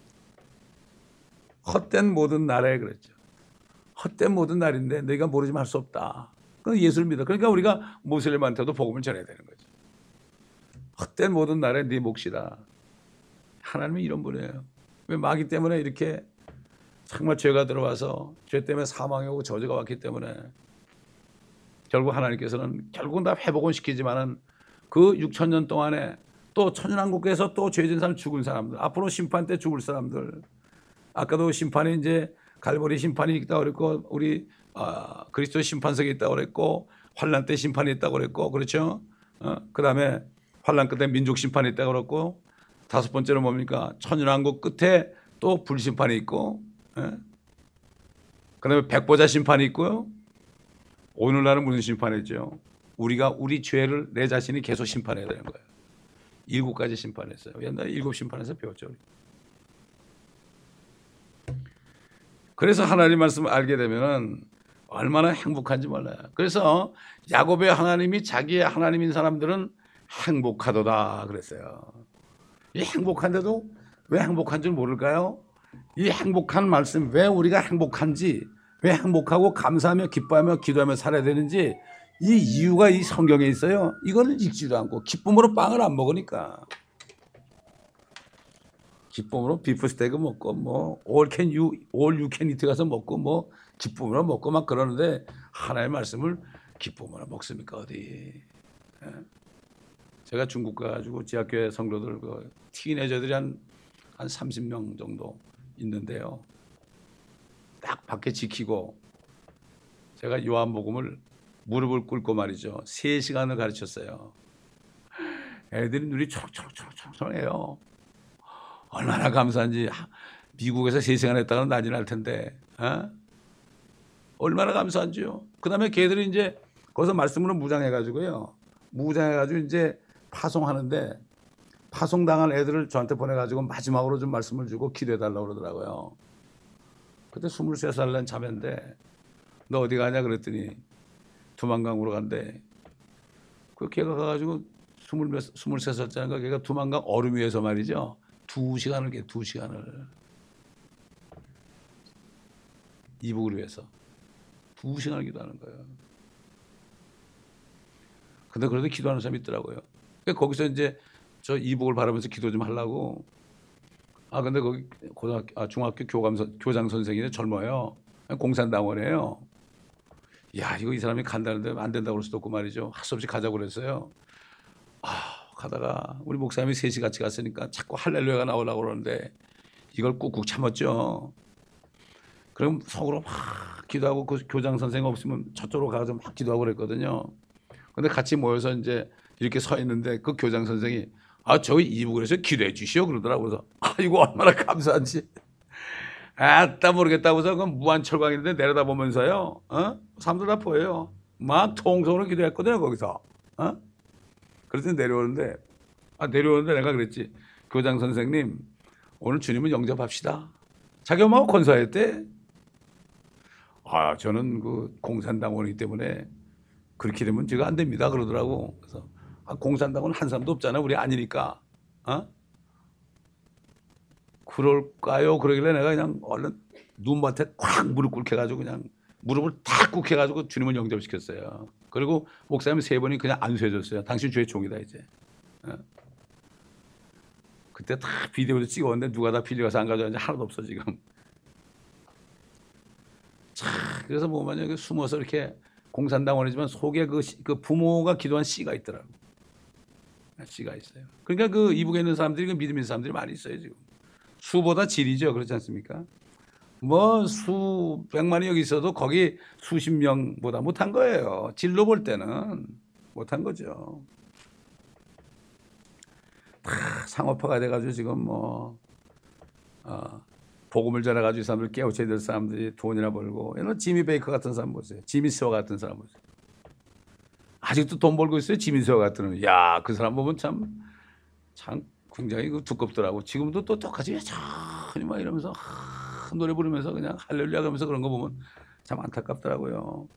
헛된 모든 날에 그랬죠. 헛된 모든 날인데 너희가 모르지만 할 수 없다. 그건 예수를 믿어. 그러니까 우리가 모슬렘한테도 복음을 전해야 되는 거죠. 헛된 모든 날에 네 몫이다. 하나님이 이런 분이에요. 왜 마귀 때문에 이렇게 정말 죄가 들어와서 죄 때문에 사망이 오고 저주가 왔기 때문에 결국 하나님께서는 결국은 다 회복은 시키지만은 그 육천 년 동안에 또 천연왕국에서 또 죄진 사람 죽은 사람들 앞으로 심판 때 죽을 사람들 아까도 심판이 이제 갈보리 심판이 있다고 그랬고 우리 아, 그리스도 심판석에 있다고 그랬고 환란 때 심판이 있다고 그랬고 그렇죠. 어? 그 다음에 환란 끝에 민족 심판이 있다고 그랬고 다섯 번째로 뭡니까 천연왕국 끝에 또 불심판이 있고 예? 그 다음에 백보자 심판이 있고요. 오늘날은 무슨 심판이죠? 우리가 우리 죄를 내 자신이 계속 심판해야 되는 거예요. 일곱 가지 심판했어요. 옛날에 일곱 심판에서 배웠죠. 그래서 하나님 말씀을 알게 되면은 얼마나 행복한지 몰라요. 그래서 야곱의 하나님이 자기의 하나님인 사람들은 행복하도다 그랬어요. 이 행복한데도 왜 행복한 줄 모를까요? 이 행복한 말씀 왜 우리가 행복한지 왜 행복하고 감사하며 기뻐하며 기도하며 살아야 되는지 이 이유가 이 성경에 있어요. 이걸 읽지도 않고 기쁨으로 빵을 안 먹으니까 기쁨으로 비프 스테이크 먹고 뭐 all can you all you can eat 가서 먹고 뭐 기쁨으로 먹고 막 그러는데 하나님의 말씀을 기쁨으로 먹습니까 어디? 예? 제가 중국 가가지고 지하교회 성도들 그 티네저들이 한 한 삼십 명 정도 있는데요. 딱 밖에 지키고 제가 요한복음을 무릎을 꿇고 말이죠. 세 시간을 가르쳤어요. 애들이 눈이 초록초록초록초록해요. 얼마나 감사한지. 미국에서 세 시간 했다가는 난리 날 텐데. 어? 얼마나 감사한지요. 그 다음에 걔들이 이제 거기서 말씀으로 무장해가지고요. 무장해가지고 이제 파송하는데 파송당한 애들을 저한테 보내가지고 마지막으로 좀 말씀을 주고 기도해달라고 그러더라고요. 그때 스물세 살 난 자매인데 너 어디 가냐 그랬더니 두만강으로 간대. 그 걔가 가가지고 스물 몇, 스물세 살짜리가 걔가 두만강 얼음 위에서 말이죠. 두 시간을 걔 두 시간을 이북을 위해서 두 시간을 기도하는 거예요. 근데 그래도 기도하는 사람이 있더라고요. 그러니까 거기서 이제 저 이북을 바라면서 기도 좀 하려고. 아 근데 거기 고등학교, 아, 중학교 교감 교장 선생님이 젊어요. 공산당원이에요. 야 이거 이 사람이 간다는데 안 된다고 그럴 수도 없고 말이죠. 할 수 없이 가자고 그랬어요. 아 가다가 우리 목사님이 셋이 같이 갔으니까 자꾸 할렐루야가 나오려고 그러는데 이걸 꾹꾹 참았죠. 그럼 속으로 막 기도하고 그 교장 선생님 없으면 저쪽으로 가서 막 기도하고 그랬거든요. 근데 같이 모여서 이제 이렇게 서 있는데 그 교장 선생이 아 저기 이북을 해서 기도해 주시오 그러더라고요. 그래서 아 이거 얼마나 감사한지. 아따 모르겠다고 해서 그 무한철광인데 내려다보면서요. 어? 사람들 다 보여요. 막 통성으로 기도했거든요 거기서. 어? 그래서 내려오는데 아 내려오는데 내가 그랬지. 교장 선생님 오늘 주님은 영접합시다. 자기 엄마가 권사했대. 아 저는 그 공산당원이기 때문에 그렇게 되면 제가 안 됩니다 그러더라고. 그래서 아, 공산당원 한 사람도 없잖아 우리 아니니까. 어? 그럴까요? 그러길래 내가 그냥 얼른 눈밭에 꽉 무릎 꿇혀가지고 그냥 무릎을 탁 꿇혀가지고 주님을 영접시켰어요. 그리고 목사님 세 번이 그냥 안수해줬어요. 당신 주의 종이다 이제. 어? 그때 다 비디오를 찍었는데 누가 다 빌려 가서 안 가져왔는지 하나도 없어 지금. 자, 그래서 뭐냐면 숨어서 이렇게 공산당원이지만 속에 그, 그 부모가 기도한 씨가 있더라고. 씨가 있어요. 그러니까 그 이북에 있는 사람들이 그 믿음 있는 사람들이 많이 있어요 지금. 수보다 질이죠. 그렇지 않습니까? 뭐 수백만이 여기 있어도 거기 수십 명보다 못한 거예요. 질로 볼 때는 못한 거죠. 다 상업화가 돼가지고 지금 뭐 어, 복음을 전해가지고 이 사람들 깨우쳐야 될 사람들이 돈이나 벌고 이런 지미 베이커 같은 사람 보세요. 지미 스워 같은 사람 보세요. 아직도 돈 벌고 있어요. 지미 스워 같은. 야, 그 사람 보면 참 참 굉장히 두껍더라고. 지금도 또 똑같이 여전히 막 이러면서 하, 노래 부르면서 그냥 할렐루야 하면서 그런 거 보면 참 안타깝더라고요.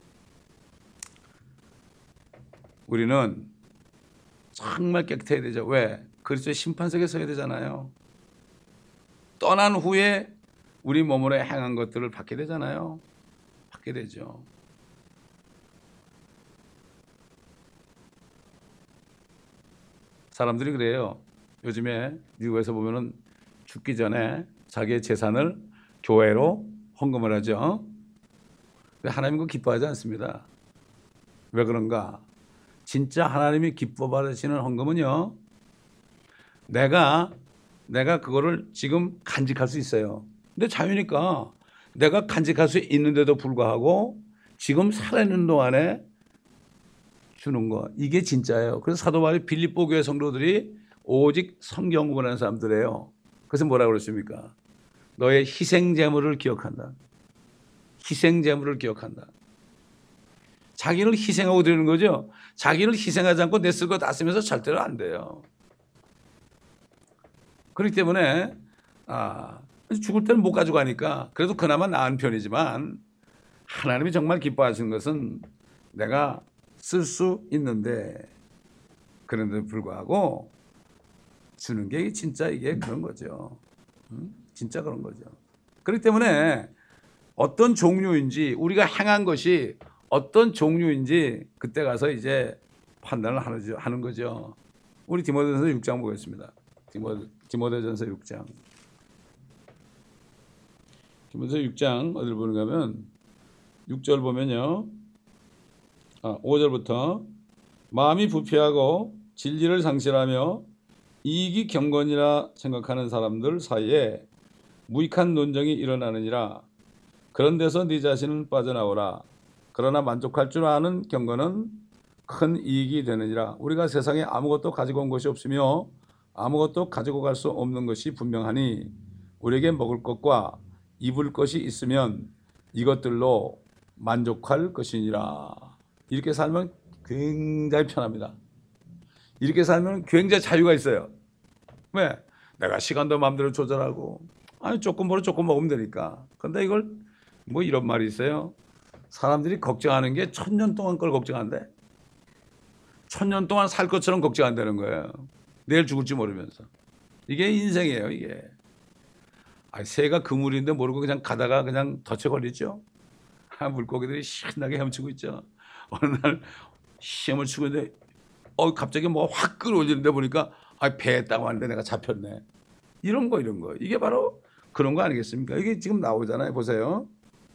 우리는 정말 깨끗해야 되죠. 왜? 그리스도의 심판석에 서야 되잖아요. 떠난 후에 우리 몸으로 행한 것들을 받게 되잖아요. 받게 되죠. 사람들이 그래요. 요즘에 미국에서 보면은 죽기 전에 자기의 재산을 교회로 헌금을 하죠. 근데 하나님 그거 기뻐하지 않습니다. 왜 그런가? 진짜 하나님이 기뻐 받으시는 헌금은요. 내가 내가 그거를 지금 간직할 수 있어요. 근데 자유니까 내가 간직할 수 있는데도 불구하고 지금 살아있는 동안에 주는 거. 이게 진짜예요. 그래서 사도 바울이 빌립보 교회 성도들이 오직 성경 공부하는 사람들이에요. 그래서 뭐라고 그랬습니까? 너의 희생 제물을 기억한다. 희생 제물을 기억한다. 자기를 희생하고 드리는 거죠. 자기를 희생하지 않고 내 쓸 거 다 쓰면서 절대로 안 돼요. 그렇기 때문에 아, 죽을 때는 못 가지고 가니까 그래도 그나마 나은 편이지만 하나님이 정말 기뻐하시는 것은 내가 쓸 수 있는데 그런데도 불구하고 주는 게 진짜 이게 그런 거죠. 음? 진짜 그런 거죠. 그렇기 때문에 어떤 종류인지 우리가 행한 것이 어떤 종류인지 그때 가서 이제 판단을 하는 거죠. 우리 디모데전서 육 장 보겠습니다. 디모, 디모데전서 육 장. 디모데전서 육 장 어디를 보는가 하면 육 절 보면요. 아, 오 절부터 마음이 부패하고 진리를 상실하며 이익이 경건이라 생각하는 사람들 사이에 무익한 논쟁이 일어나느니라. 그런 데서 네 자신은 빠져나오라. 그러나 만족할 줄 아는 경건은 큰 이익이 되느니라. 우리가 세상에 아무것도 가지고 온 것이 없으며 아무것도 가지고 갈 수 없는 것이 분명하니 우리에게 먹을 것과 입을 것이 있으면 이것들로 만족할 것이니라. 이렇게 살면 굉장히 편합니다. 이렇게 살면 굉장히 자유가 있어요. 왜? 내가 시간도 마음대로 조절하고 아니 조금 벌어 조금 먹으면 되니까. 근데 이걸 뭐 이런 말이 있어요. 사람들이 걱정하는 게 천년 동안 걸 걱정한대. 천년 동안 살 것처럼 걱정한다는 거예요. 내일 죽을지 모르면서. 이게 인생이에요, 이게. 아, 새가 그물인데 모르고 그냥 가다가 그냥 덫에 걸리죠. 아, 물고기들이 신나게 헤엄치고 있죠. 어느 날 시험을 치고 있는데 어, 갑자기 뭐 확 끌어올리는데 보니까 아, 배에 딱 왔는데 내가 잡혔네. 이런 거 이런 거. 이게 바로 그런 거 아니겠습니까? 이게 지금 나오잖아요. 보세요.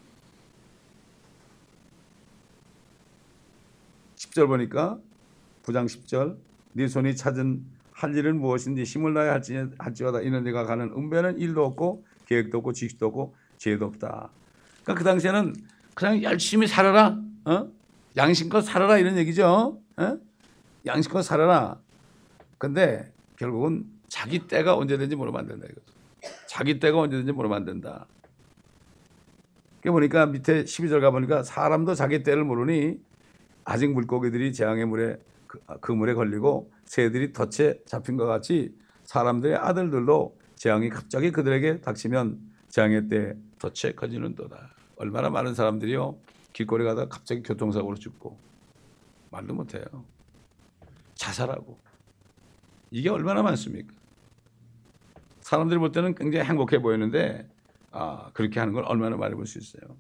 십 절 보니까 구 장 십 절 네 손이 찾은 할 일은 무엇인지 힘을 다해 할지, 할지어다. 이는 네가 가는 은배는 일도 없고 계획도 없고 지식도 없고 지혜도 없다. 그러니까 그 당시에는 그냥 열심히 살아라. 어? 양심껏 살아라 이런 얘기죠. 어? 양심껏 살아라. 근데 결국은 자기 때가 언제든지 모르면 안 된다 이거죠. 자기 때가 언제든지 모르면 안 된다. 그 보니까 밑에 십이 절 가보니까 사람도 자기 때를 모르니 아직 물고기들이 재앙의 물에 그, 그 물에 걸리고 새들이 덫에 잡힌 것 같이 사람들의 아들들도 재앙이 갑자기 그들에게 닥치면 재앙의 때 덫에 걸리는도다. 얼마나 많은 사람들이요 길거리 가다가 갑자기 교통사고로 죽고 말도 못해요. 자살하고 이게 얼마나 많습니까? 사람들이 볼 때는 굉장히 행복해 보이는데 아, 그렇게 하는 걸 얼마나 많이 볼 수 있어요.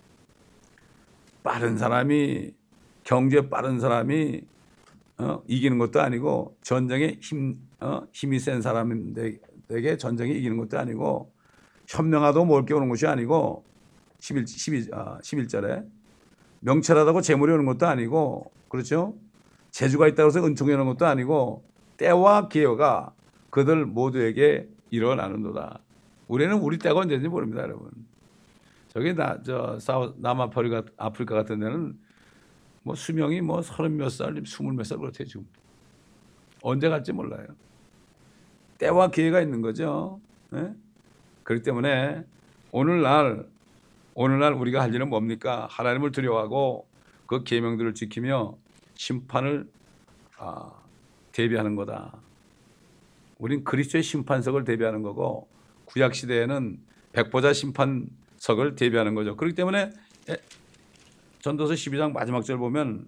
빠른 사람이 경제 빠른 사람이 어, 이기는 것도 아니고 전쟁에 힘, 어, 힘이 센 사람에게 전쟁에 이기는 것도 아니고 현명하도 몰게 오는 것이 아니고 십일, 십이, 아, 십일 절에 명철하다고 재물이 오는 것도 아니고 그렇죠? 재주가 있다고 해서 은총이 오는 것도 아니고 때와 기회가 그들 모두에게 일어나는도다. 우리는 우리 때가 언제인지 모릅니다, 여러분. 저기 나, 저 사우, 남아프리카 아프리카 같은 데는 뭐 수명이 뭐 서른 몇 살, 스물 몇 살 그렇대요 지금. 언제 갈지 몰라요. 때와 기회가 있는 거죠. 네? 그렇기 때문에 오늘날 오늘날 우리가 할 일은 뭡니까? 하나님을 두려워하고 그 계명들을 지키며 심판을 아, 대비하는 거다. 우린 그리스도의 심판석을 대비하는 거고 구약 시대에는 백보자 심판석을 대비하는 거죠. 그렇기 때문에 전도서 십이 장 마지막 절 보면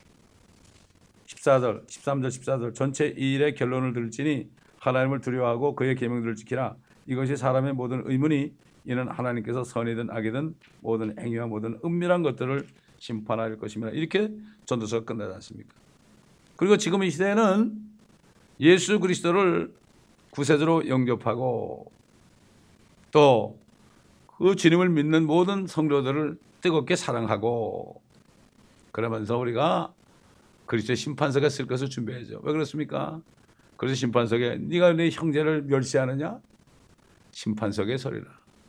십사 절, 십삼 절, 십사 절 전체 이 일의 결론을 들을지니 하나님을 두려워하고 그의 계명들을 지키라. 이것이 사람의 모든 의문이 이는 하나님께서 선이든 악이든 모든 행위와 모든 은밀한 것들을 심판할 것입니다. 이렇게 전도서가 끝나지 않습니까? 그리고 지금 이 시대에는 예수 그리스도를 구세주로 영접하고 또 그 주님을 믿는 모든 성도들을 뜨겁게 사랑하고 그러면서 우리가 그리스도의 심판석에 쓸 것을 준비해야죠. 왜 그렇습니까? 그래서 심판석에 네가 내 형제를 멸시하느냐? 심판석에 서리라.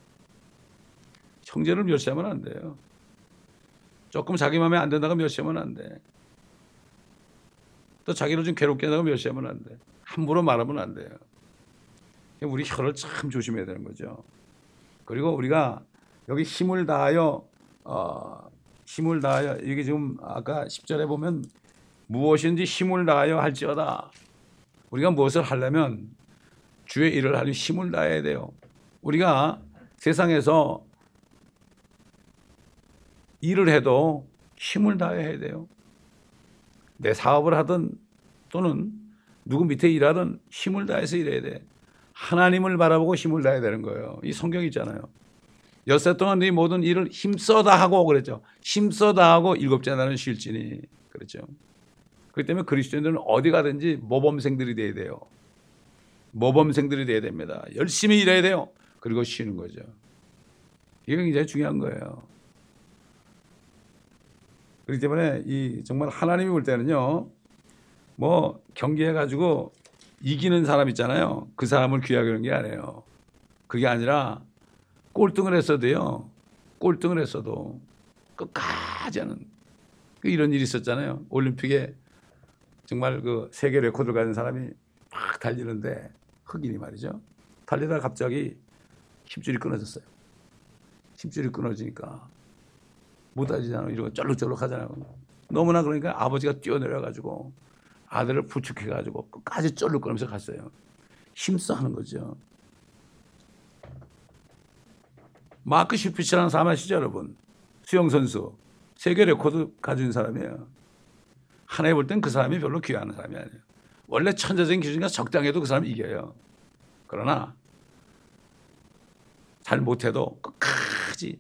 형제를 멸시하면 안 돼요. 조금 자기 마음에 안 된다고 멸시하면 안 돼. 또 자기를 좀 괴롭게 한다고 멸시하면 안 돼. 함부로 말하면 안 돼요. 우리 혀를 참 조심해야 되는 거죠. 그리고 우리가 여기 힘을 다하여 어, 힘을 다하여 이게 지금 아까 십 절에 보면 무엇인지 힘을 다하여 할지어다. 우리가 무엇을 하려면 주의 일을 하려면 힘을 다해야 돼요. 우리가 세상에서 일을 해도 힘을 다해야 돼요. 내 사업을 하든 또는 누구 밑에 일하든 힘을 다해서 일해야 돼. 하나님을 바라보고 힘을 다해야 되는 거예요. 이 성경 있잖아요. 엿새 동안 네 모든 일을 힘써 다 하고 그랬죠. 힘써 다 하고 일곱째 날은 쉴지니 그랬죠. 그렇기 때문에 그리스도인들은 어디 가든지 모범생들이 돼야 돼요. 모범생들이 돼야 됩니다. 열심히 일해야 돼요. 그리고 쉬는 거죠. 이게 굉장히 중요한 거예요. 그렇기 때문에 이 정말 하나님이 볼 때는요, 뭐 경기해가지고 이기는 사람 있잖아요. 그 사람을 귀하게 하는 게 아니에요. 그게 아니라 꼴등을 했어도요. 꼴등을 했어도 끝까지 하는 이런 일이 있었잖아요. 올림픽에 정말 그 세계 레코드를 가진 사람이 막 달리는데 흑인이 말이죠. 달리다가 갑자기 힘줄이 끊어졌어요. 힘줄이 끊어지니까 못 달리잖아요. 이러고 쩔룩쩔룩 하잖아요. 너무나 그러니까 아버지가 뛰어내려가지고 아들을 부축해가지고 끝까지 쩔룩거리면서 갔어요. 힘써 하는 거죠. 마크 슈피치라는 사람 아시죠, 여러분? 수영선수. 세계 레코드 가진 사람이에요. 하나에 볼 땐 그 사람이 별로 귀한 사람이 아니에요. 원래 천재적인 기준이니까 적당해도 그 사람이 이겨요. 그러나 잘 못해도 끝까지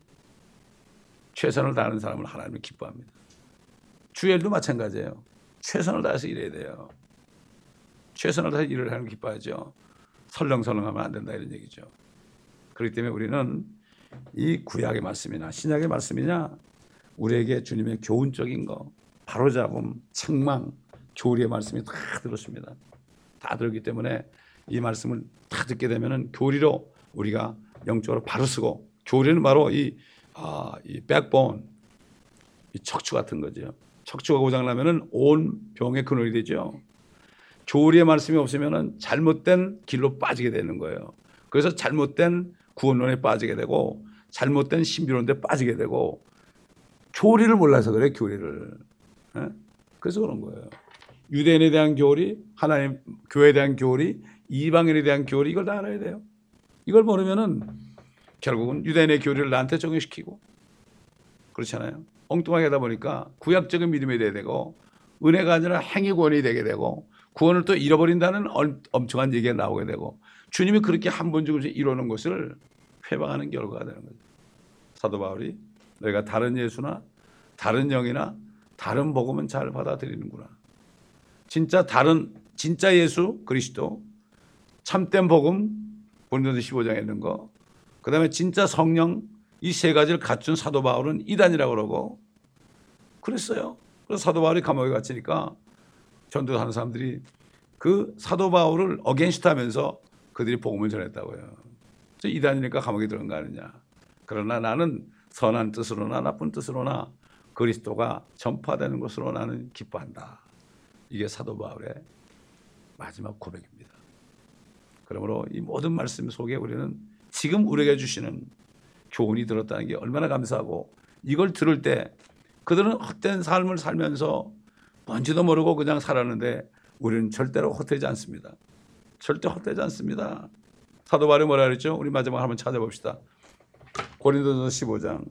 최선을 다하는 사람을 하나님은 기뻐합니다. 주일도 마찬가지예요. 최선을 다해서 일해야 돼요. 최선을 다해서 일을 하는 걸 기뻐하죠. 설렁설렁하면 안 된다 이런 얘기죠. 그렇기 때문에 우리는 이 구약의 말씀이나 신약의 말씀이냐 우리에게 주님의 교훈적인 거 바로잡음, 책망, 교리의 말씀이 다 들었습니다. 다 들었기 때문에 이 말씀을 다 듣게 되면은 교리로 우리가 영적으로 바로 쓰고 교리는 바로 이, 아, 이 백본, 이 척추 같은 거죠. 척추가 고장나면은 온 병의 근원이 되죠. 교리의 말씀이 없으면은 잘못된 길로 빠지게 되는 거예요. 그래서 잘못된 구원론에 빠지게 되고 잘못된 신비론에 빠지게 되고 교리를 몰라서 그래 교리를. 예? 그래서 그런 거예요. 유대인에 대한 교리, 하나님 교회에 대한 교리, 이방인에 대한 교리 이걸 다 알아야 돼요. 이걸 모르면은 결국은 유대인의 교리를 나한테 적용시키고 그렇잖아요. 엉뚱하게 하다 보니까 구약적인 믿음이 돼야 되고 은혜가 아니라 행위 구원이 되게 되고 구원을 또 잃어버린다는 엄청난 얘기가 나오게 되고 주님이 그렇게 한 번 죽으면서 이루는 것을 회방하는 결과가 되는 거죠. 사도 바울이 너희가 다른 예수나 다른 영이나 다른 복음은 잘 받아들이는구나. 진짜 다른 진짜 예수 그리스도 참된 복음 고린도서 십오 장에 있는 거 그다음에 진짜 성령 이 세 가지를 갖춘 사도 바울은 이단이라고 그러고 그랬어요. 그래서 사도 바울이 감옥에 갇히니까 전도하는 사람들이 그 사도 바울을 어게인스트 하면서 그들이 복음을 전했다고요. 이단이니까 감옥에 들어간 거 아니냐. 그러나 나는 선한 뜻으로나 나쁜 뜻으로나 그리스도가 전파되는 것으로 나는 기뻐한다. 이게 사도 바울의 마지막 고백입니다. 그러므로 이 모든 말씀 속에 우리는 지금 우리에게 주시는 교훈이 들었다는 게 얼마나 감사하고 이걸 들을 때 그들은 헛된 삶을 살면서 뭔지도 모르고 그냥 살았는데 우리는 절대로 헛되지 않습니다. 절대 헛되지 않습니다. 사도 바울이 뭐라 그랬죠? 우리 마지막 한번 찾아봅시다. 고린도서 십오 장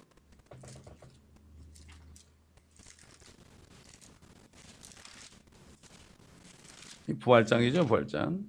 부활장이죠. 부활장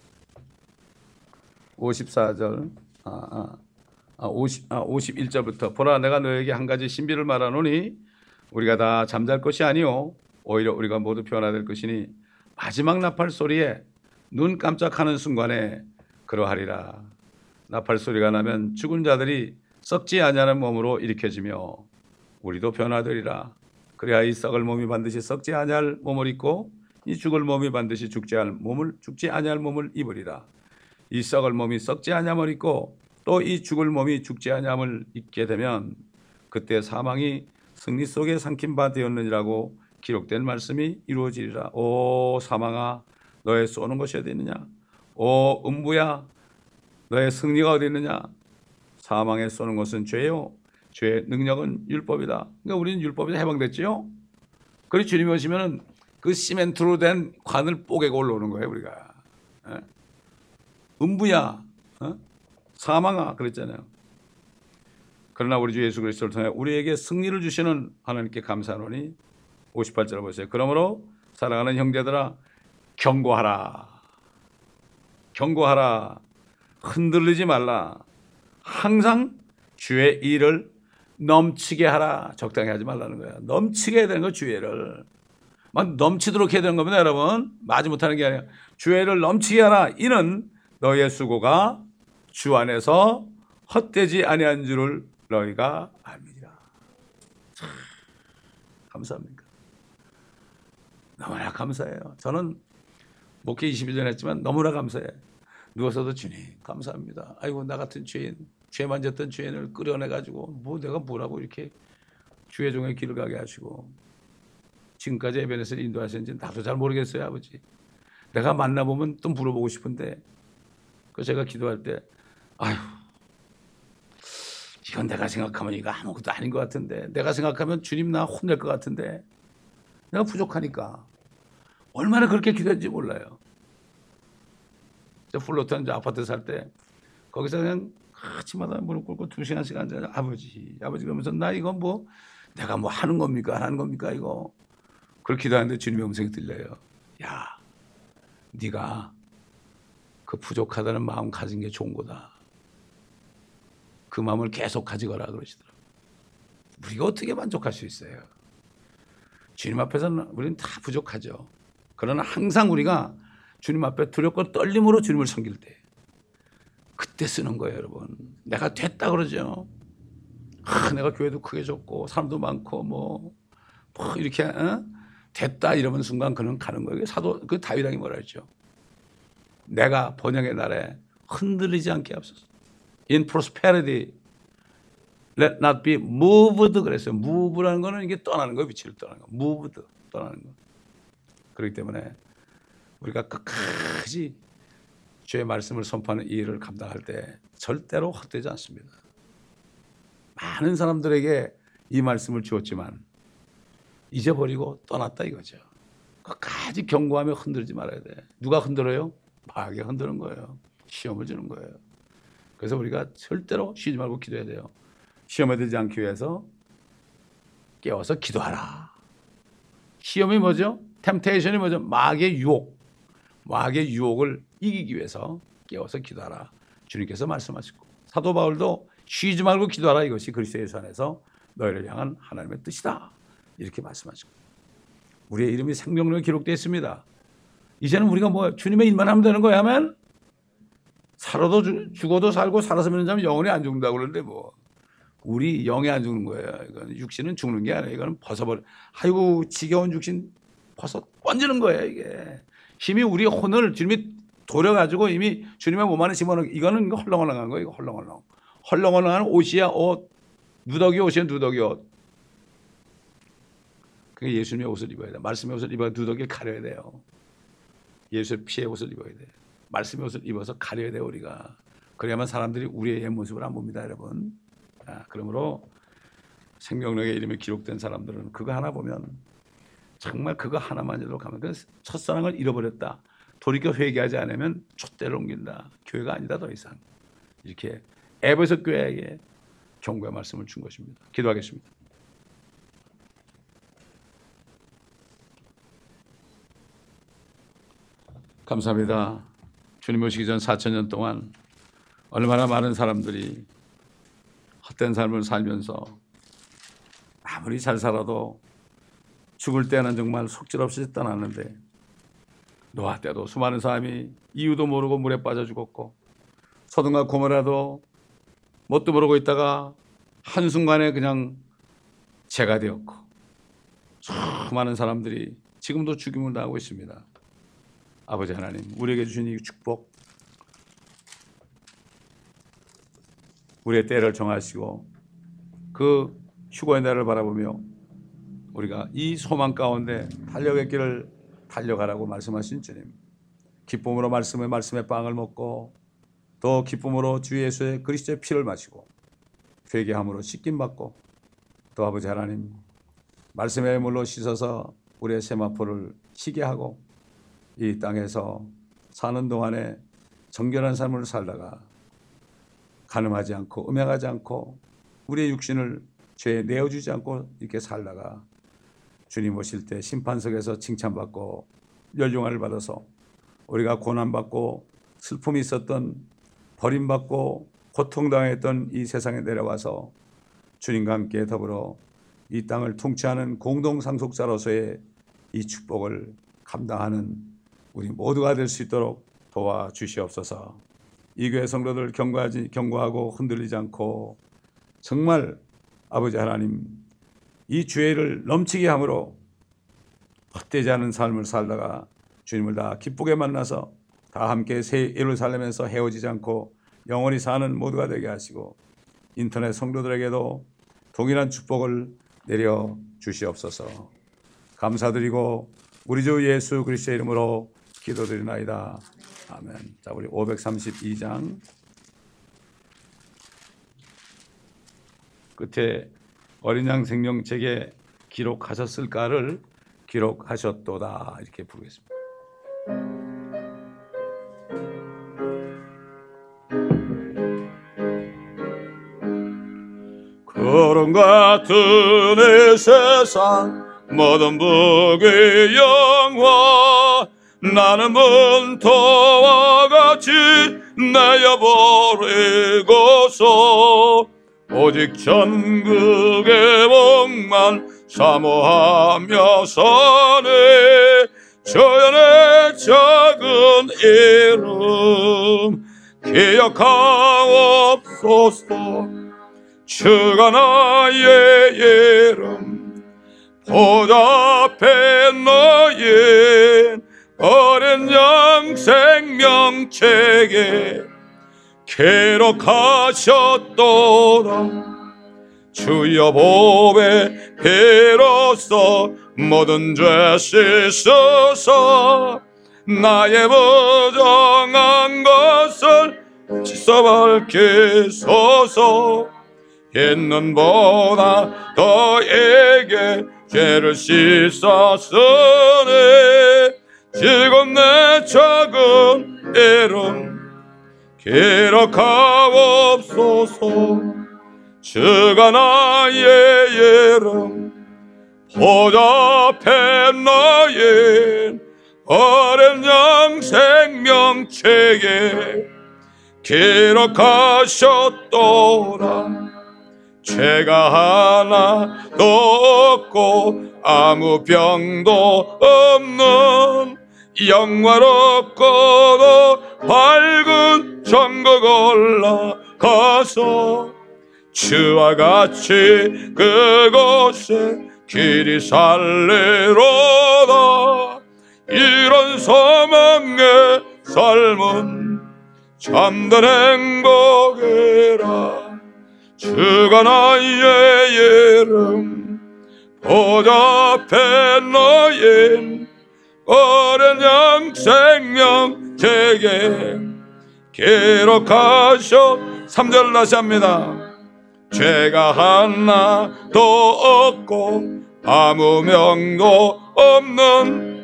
오십사 절 아, 아, 아, 오십, 아, 오십일 절부터 보라 내가 너에게 한 가지 신비를 말하노니 우리가 다 잠잘 것이 아니요 오히려 우리가 모두 변화될 것이니 마지막 나팔 소리에 눈 깜짝하는 순간에 그러하리라. 나팔 소리가 나면 죽은 자들이 썩지 아니하는 몸으로 일으켜지며 우리도 변화되리라. 그래야 이 썩을 몸이 반드시 썩지 아니할 몸을 입고 이 죽을 몸이 반드시 죽지 않을 몸을 죽지 아니할 몸을 입으리라. 이 썩을 몸이 썩지 아니함을 입고 또 이 죽을 몸이 죽지 아니함을 입게 되면 그때 사망이 승리 속에 삼킨 바 되었느니라고 기록된 말씀이 이루어지리라. 오 사망아 너의 쏘는 것이 어디 있느냐? 오 음부야 너의 승리가 어디 있느냐? 사망에 쏘는 것은 죄요 죄의 능력은 율법이다. 그러니까 우리는 율법에서 해방됐지요. 그리고 주님이 오시면은 그 시멘트로 된 관을 뽀개고 올라오는 거예요 우리가. 에? 음부야 어? 사망아 그랬잖아요. 그러나 우리 주 예수 그리스도를 통해 우리에게 승리를 주시는 하나님께 감사하노니 오십팔 절 보세요. 그러므로 사랑하는 형제들아 경고하라. 경고하라. 흔들리지 말라. 항상 주의 일을 넘치게 하라. 적당히 하지 말라는 거야. 넘치게 해야 되는 거 주의 일을. 막 넘치도록 해야 되는 겁니다 여러분. 마지 못하는 게 아니라 주의 일을 넘치게 하라. 이는 너의 수고가 주 안에서 헛되지 아니한 줄을 너희가 압니다. 참 감사합니까? 너무나 감사해요. 저는 목회 이십 일 년 했지만 너무나 감사해. 누워서도 주님 감사합니다. 아이고 나 같은 죄인, 죄 만졌던 죄인을 끌어내가지고 뭐 내가 뭐라고 이렇게 주의 종의 길을 가게 하시고 지금까지 에베네서 인도하셨는지 나도 잘 모르겠어요 아버지. 내가 만나보면 또 물어보고 싶은데 그 제가 기도할 때 아휴 이건 내가 생각하면 이거 아무것도 아닌 것 같은데 내가 생각하면 주님 나 혼낼 것 같은데 내가 부족하니까 얼마나 그렇게 기도했는지 몰라요. 저 플로트한 저 아파트 살 때 거기서 그냥 아침마다 무릎 꿇고 두 시간씩 앉아 아버지 아버지 그러면서 나 이거 뭐 내가 뭐 하는 겁니까 안 하는 겁니까 이거 그렇게 기도하는데 주님의 음성이 들려요. 야 네가 그 부족하다는 마음 가진 게 좋은 거다. 그 마음을 계속 가지거라 그러시더라고요. 우리가 어떻게 만족할 수 있어요? 주님 앞에서는 우리는 다 부족하죠. 그러나 항상 우리가 주님 앞에 두렵고 떨림으로 주님을 섬길 때 그때 쓰는 거예요, 여러분. 내가 됐다 그러죠. 아, 내가 교회도 크게 줬고 사람도 많고 뭐, 뭐 이렇게 어? 됐다 이러는 순간 그는 가는 거예요. 사도 그 다윗왕이 뭐라 했죠? 내가 번영의 날에 흔들리지 않게 하옵소서. In prosperity, let not be moved 그랬어요. move라는 거는 이게 떠나는 거예요. 위치를 떠나는 거. moved 떠나는 거. 그렇기 때문에 우리가 끝까지 주의 말씀을 선포하는 이 일을 감당할 때 절대로 헛되지 않습니다. 많은 사람들에게 이 말씀을 주었지만 잊어버리고 떠났다 이거죠. 끝까지 경고하며 흔들지 말아야 돼. 누가 흔들어요? 마귀가 흔드는 거예요. 시험을 주는 거예요. 그래서 우리가 절대로 쉬지 말고 기도해야 돼요. 시험에 들지 않기 위해서 깨워서 기도하라. 시험이 뭐죠? 템테이션이 뭐죠? 마귀의 유혹. 마귀의 유혹을 이기기 위해서 깨워서 기도하라. 주님께서 말씀하시고 사도 바울도 쉬지 말고 기도하라. 이것이 그리스도 예수 안에서 너희를 향한 하나님의 뜻이다. 이렇게 말씀하시고 우리의 이름이 생명록에 기록되어 있습니다. 이제는 우리가 뭐 주님의 일만 하면 되는 거야 하면 살아도 주, 죽어도 살고 살아서 믿는 자면 영원히 안 죽는다고 그러는데 뭐 우리 영이 안 죽는 거예요. 이건 육신은 죽는 게 아니에요. 이거는 벗어버려. 아이고 지겨운 육신 벗어 번지는 거예요. 이게 힘이 우리 혼을 주님이 도려가지고 이미 주님의 몸 안에 집어넣고 이거는 헐렁헐렁한 거예요. 이거 헐렁헐렁. 헐렁헐렁한 옷이야 옷. 누더기 옷이야 누더기 옷. 그게 예수님의 옷을 입어야 돼. 말씀의 옷을 입어야 누더기를 가려야 돼요. 예수의 피의 옷을 입어야 돼. 말씀의 옷을 입어서 가려야 돼요 우리가. 그래야만 사람들이 우리의 옛 모습을 안 봅니다 여러분. 아, 그러므로 생명록의 이름이 기록된 사람들은 그거 하나 보면 정말 그거 하나만으로 가면 그 첫사랑을 잃어버렸다. 돌이켜 회개하지 않으면 촛대를 옮긴다. 교회가 아니다 더 이상. 이렇게 에베소 교회에게 경고의 말씀을 준 것입니다. 기도하겠습니다. 감사합니다. 주님 오시기 전 사천 년 동안 얼마나 많은 사람들이 헛된 삶을 살면서 아무리 잘 살아도 죽을 때는 정말 속절없이 떠났는데 노아 때도 수많은 사람이 이유도 모르고 물에 빠져 죽었고 소돔과 고모라도 뭣도 모르고 있다가 한순간에 그냥 재가 되었고 수많은 사람들이 지금도 죽임을 당하고 있습니다. 아버지 하나님 우리에게 주신 이 축복 우리의 때를 정하시고 그 휴거의 날을 바라보며 우리가 이 소망 가운데 달려갈 길을 달려가라고 말씀하신 주님 기쁨으로 말씀의 말씀의 빵을 먹고 또 기쁨으로 주 예수의 그리스도의 피를 마시고 회개함으로 씻김받고 또 아버지 하나님 말씀의 물로 씻어서 우리의 세마포를 희게 하고 이 땅에서 사는 동안에 정결한 삶을 살다가 간음하지 않고 음행하지 않고 우리의 육신을 죄에 내어주지 않고 이렇게 살다가 주님 오실 때 심판석에서 칭찬받고 멸종을 받아서 우리가 고난받고 슬픔이 있었던 버림받고 고통당했던 이 세상에 내려와서 주님과 함께 더불어 이 땅을 통치하는 공동상속자로서의 이 축복을 감당하는 우리 모두가 될 수 있도록 도와주시옵소서. 이 교회 성도들 경고하지, 경고하고 흔들리지 않고 정말 아버지 하나님 이 주의를 넘치게 함으로 헛되지 않은 삶을 살다가 주님을 다 기쁘게 만나서 다 함께 새 예루살렘에서 헤어지지 않고 영원히 사는 모두가 되게 하시고 인터넷 성도들에게도 동일한 축복을 내려 주시옵소서. 감사드리고 우리 주 예수 그리스도의 이름으로 기도드리나이다. 아멘. 자, 우리 오백삼십이 장 끝에 어린 양 생명책에 기록하셨을까를 기록하셨도다 이렇게 부르겠습니다. 구름 같은 이 세상 모든 북의 영화 나는 문터와 같이 내어버리고서 오직 천국의 복만 사모하며 사네 저연의 작은 이름 기억하옵소서. 주가 나의 이름 보답해 너의 어린 양 생명책에 기록하셨도다. 주여 보배 비로소 모든 죄 씻으소 나의 부정한 것을 씻어 밝히소서. 있는보다 너에게 죄를 씻었으니 지금 내 작은 이름 기록하옵소서. 주가 나의 이름 보답해 너의 어린 양 생명책에 기록하셨도다. 죄가 하나도 없고 아무 병도 없는 영화롭고도 밝은 천국 올라가서 주와 같이 그곳에 길이 살리로다. 이런 소망의 삶은 참된 행복이라. 주가 나의 이름 보답해 너의 어린 양 생명책에 기록하셨. 삼 절 다시 합니다. 죄가 하나도 없고 아무 명도 없는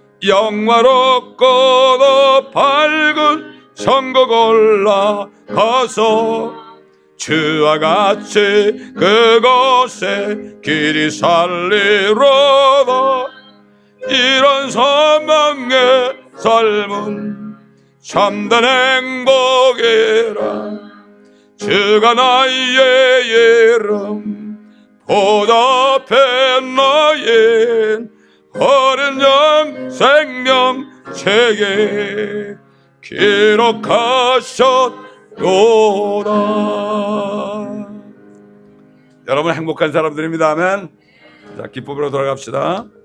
영화롭고도 밝은 천국 올라가서 주와 같이 그곳에 길이 살리로다. 이런 소망의 삶은 참된 행복이라. 주가 나의 이름 보답해 너의 어린 양 생명책에 기록하셨도다. 여러분 행복한 사람들입니다. 아멘. 자, 기쁨으로 돌아갑시다.